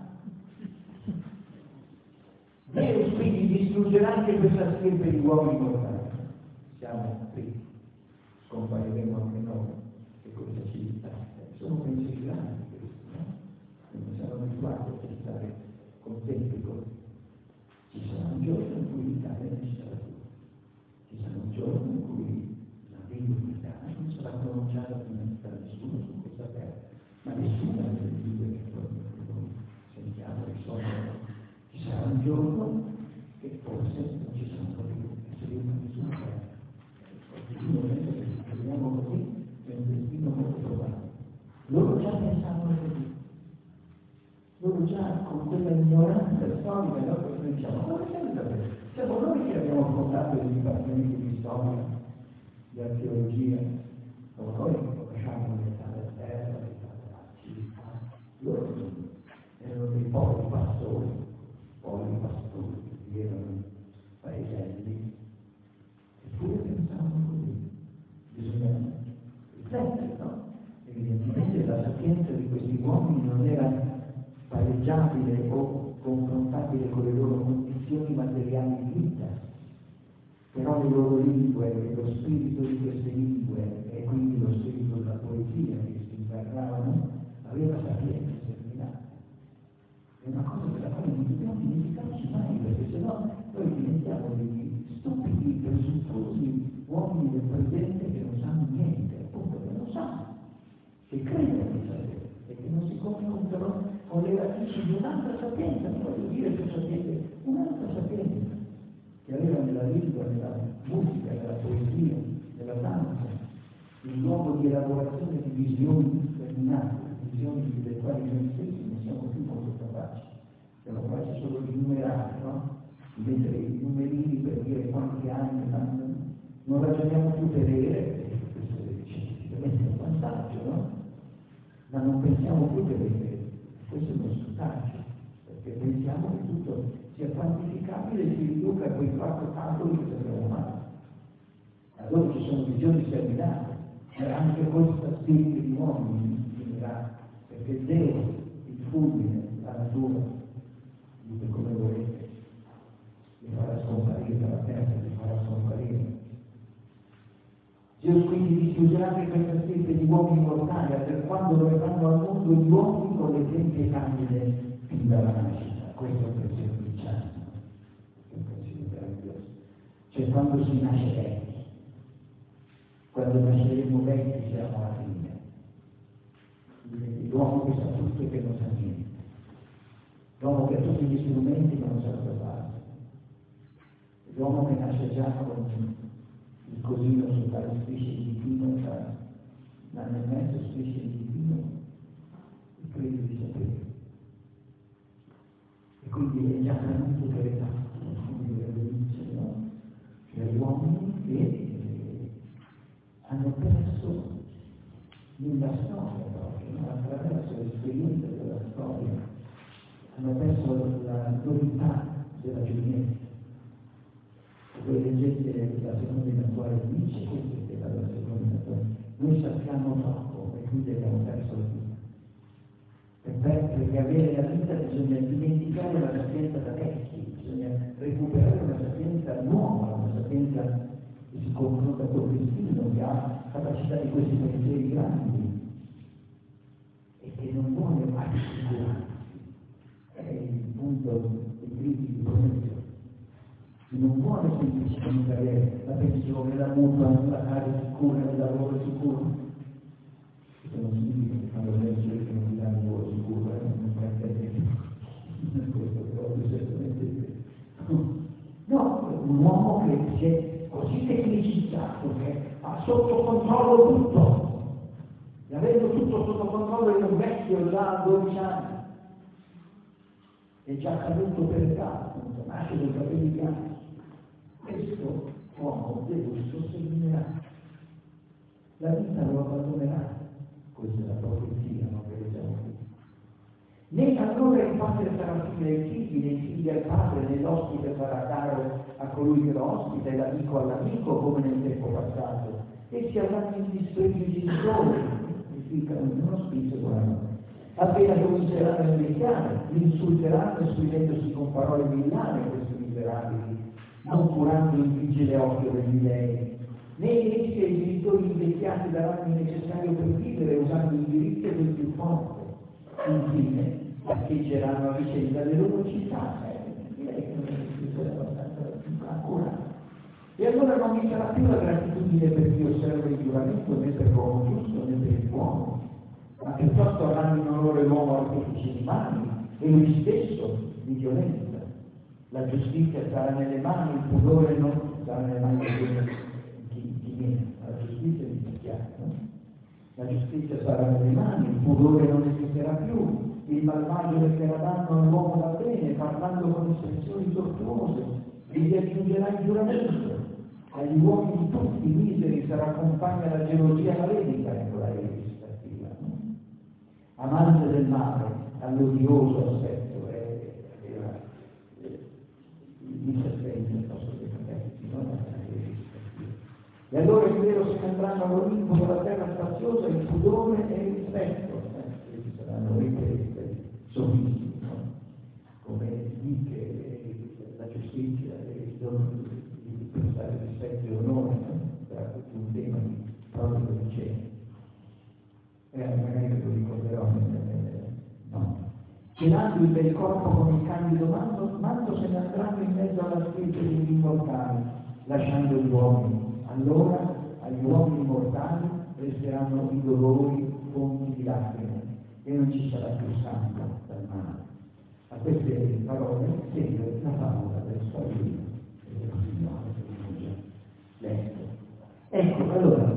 Deus quindi distruggerà anche questa stirpe di uomini mortali. Siamo qui, scompariremo anche noi, e cosa ci sta? Sono pensieri grandi questi, no? Non siamo abituati a pensare con tempi così. Ci sarà un giorno in cui l'Italia non ci sarà più. Ci sarà un giorno in cui la lingua italiana non sarà pronunciata più da nessuno su questa terra, ma nessuna delle lingue che noi sentiamo e sono. Ci sarà un giorno che forse non ci saranno più esseri umani sulla terra. Io penso che se parliamo così è un destino molto probabile. Loro già pensavano così. Loro già con quella ignoranza storica, noi cosa diciamo? Ma come siamo sapere? Siamo noi che abbiamo fondato i dipartimenti di storia, di archeologia, siamo noi che conosciamo l'età della terra, l'età della civiltà. Loro erano dei poveri pastori che vivevano in paeselli, eppure pensavano così. Bisogna riflettere, no? Evidentemente la sapienza di questi uomini non era pareggiabile o confrontabile con le loro condizioni materiali di vita, però le loro lingue e lo spirito di queste lingue, e quindi lo spirito della poesia che si incarnavano, aveva sapienza sterminata. È una cosa della quale non dobbiamo dimenticarci mai, perché sennò noi diventiamo degli stupidi, presupposi uomini del presente che non sanno niente, appunto che non sanno, che credono di sapere e che non si confrontano con le radici di un'altra sapienza, non voglio dire più sapienza, un'altra sapienza che aveva nella lingua, nella musica, nella poesia, nella danza, il luogo di elaborazione di visioni terminate, visioni delle quali noi stessi non siamo più molto capaci. Siamo capaci solo di numerare, no? Di mettere i numerini per dire quanti anni hanno. Non ragioniamo più per ere, questo è scientificamente un vantaggio, no? Ma non pensiamo più per ere. Questo è uno svantaggio, perché pensiamo che tutto sia quantificabile e si riduca a quei quattro calcoli che sappiamo fare. Allora ci sono visioni sterminate, e anche questa stirpe di uomini finirà, perché Dio, il fulmine, la natura, dite come volete, li farà scomparire dalla terra, li farà scomparire. Dio quindi distruggerà anche questa stirpe di uomini mortali, per quando dovranno al mondo gli uomini con le tempie candide fin dalla nascita. Questo è il pensiero cristiano, è un pensiero meraviglioso. Cioè quando si nasce vecchi, quando nasceremo vecchi siamo alla fine. L'uomo che sa tutto e che non sa niente, l'uomo che ha tutti gli strumenti ma non sa cosa fare, l'uomo che nasce già con il cosino su fare strisce di vino, tra l'anno e mezzo strisce di vino, e crede di sapere. E quindi è già venuto per età, come dice, no? Cioè uomini che hanno perso nella storia proprio, no? Attraverso l'esperienza della storia, hanno perso la novità della giovinezza. Voi leggete la seconda natale dice questo che era la seconda natale. Noi sappiamo troppo e quindi abbiamo perso la vita. Perché avere la vita bisogna dimenticare la sapienza da vecchi, bisogna recuperare una sapienza nuova, una sapienza che si confronta col destino, che ha capacità di questi pensieri grandi e che non vuole mai figurarsi. È il punto di crisi di Prometeo. Non vuole semplicemente avere la pensione, la mutua, la casa sicura, il lavoro sicuro. Questo non significa che quando penso che non mi dà un lavoro sicuro, non prende questo proprio certamente. No, un uomo che si è così tecnicizzato che ha sotto controllo tutto, e avendo tutto sotto controllo è un vecchio già a 12 anni, è già caduto per età, appunto, nasce con i capelli bianchi. Questo uomo Deus sosterrà, la vita lo abbandonerà così. simile ai figli, nei figli al padre, nell'ospite sarà caro a colui che lo ospita e l'amico all'amico, come nel tempo passato. Essi avranno in disprezzo i genitori, non spinge guarda. Appena cominceranno a invecchiare, li insulteranno scrivendosi con parole villane questi miserabili, non curando il vigile occhio degli dei. Né essi e i genitori invecchiati daranno il necessario per vivere usando il diritto del più forte. Infine, saccheggeranno a vicenda le loro città. Direi che non è abbastanza accurato. E allora non vi sarà più la gratitudine per chi osserva il giuramento, né per l'uomo giusto, né per il buono, ma piuttosto avranno in onore l'uomo artefice di mani e lui stesso di violenza. La giustizia sarà nelle mani, il pudore non sarà nelle mani di meno. La giustizia di chi chiama, no? La giustizia sarà nelle mani, il pudore non esisterà più, il malvagio metterà danno all'uomo da bene, parlando con espressioni tortuose, e gli aggiungerà il giuramento. Agli uomini tutti miseri sarà accompagna la gelosia maledica, ecco la legislativa, no? Amante del male, all'odioso aspetto, era il serpente al posto dei fratelli, non la legislativa. E allora il vero si andranno all'Olimpo della terra spaziosa, il pudore e il rispetto, questi saranno riprese, sofisti, no? Come dice la giustizia e il dono di prestare rispetto e onore, no? Era un tema proprio di cielo. Magari lo ricorderò, no. Celando il bel corpo con il candido manto se ne andranno in mezzo alla specie degli immortali, lasciando gli uomini. Allora agli uomini mortali resteranno i dolori fonti di lacrime e non ci sarà più sangue dal mare. A queste parole segue la favola del spavento e del figliolo che abbiamo già letto. Ecco, allora,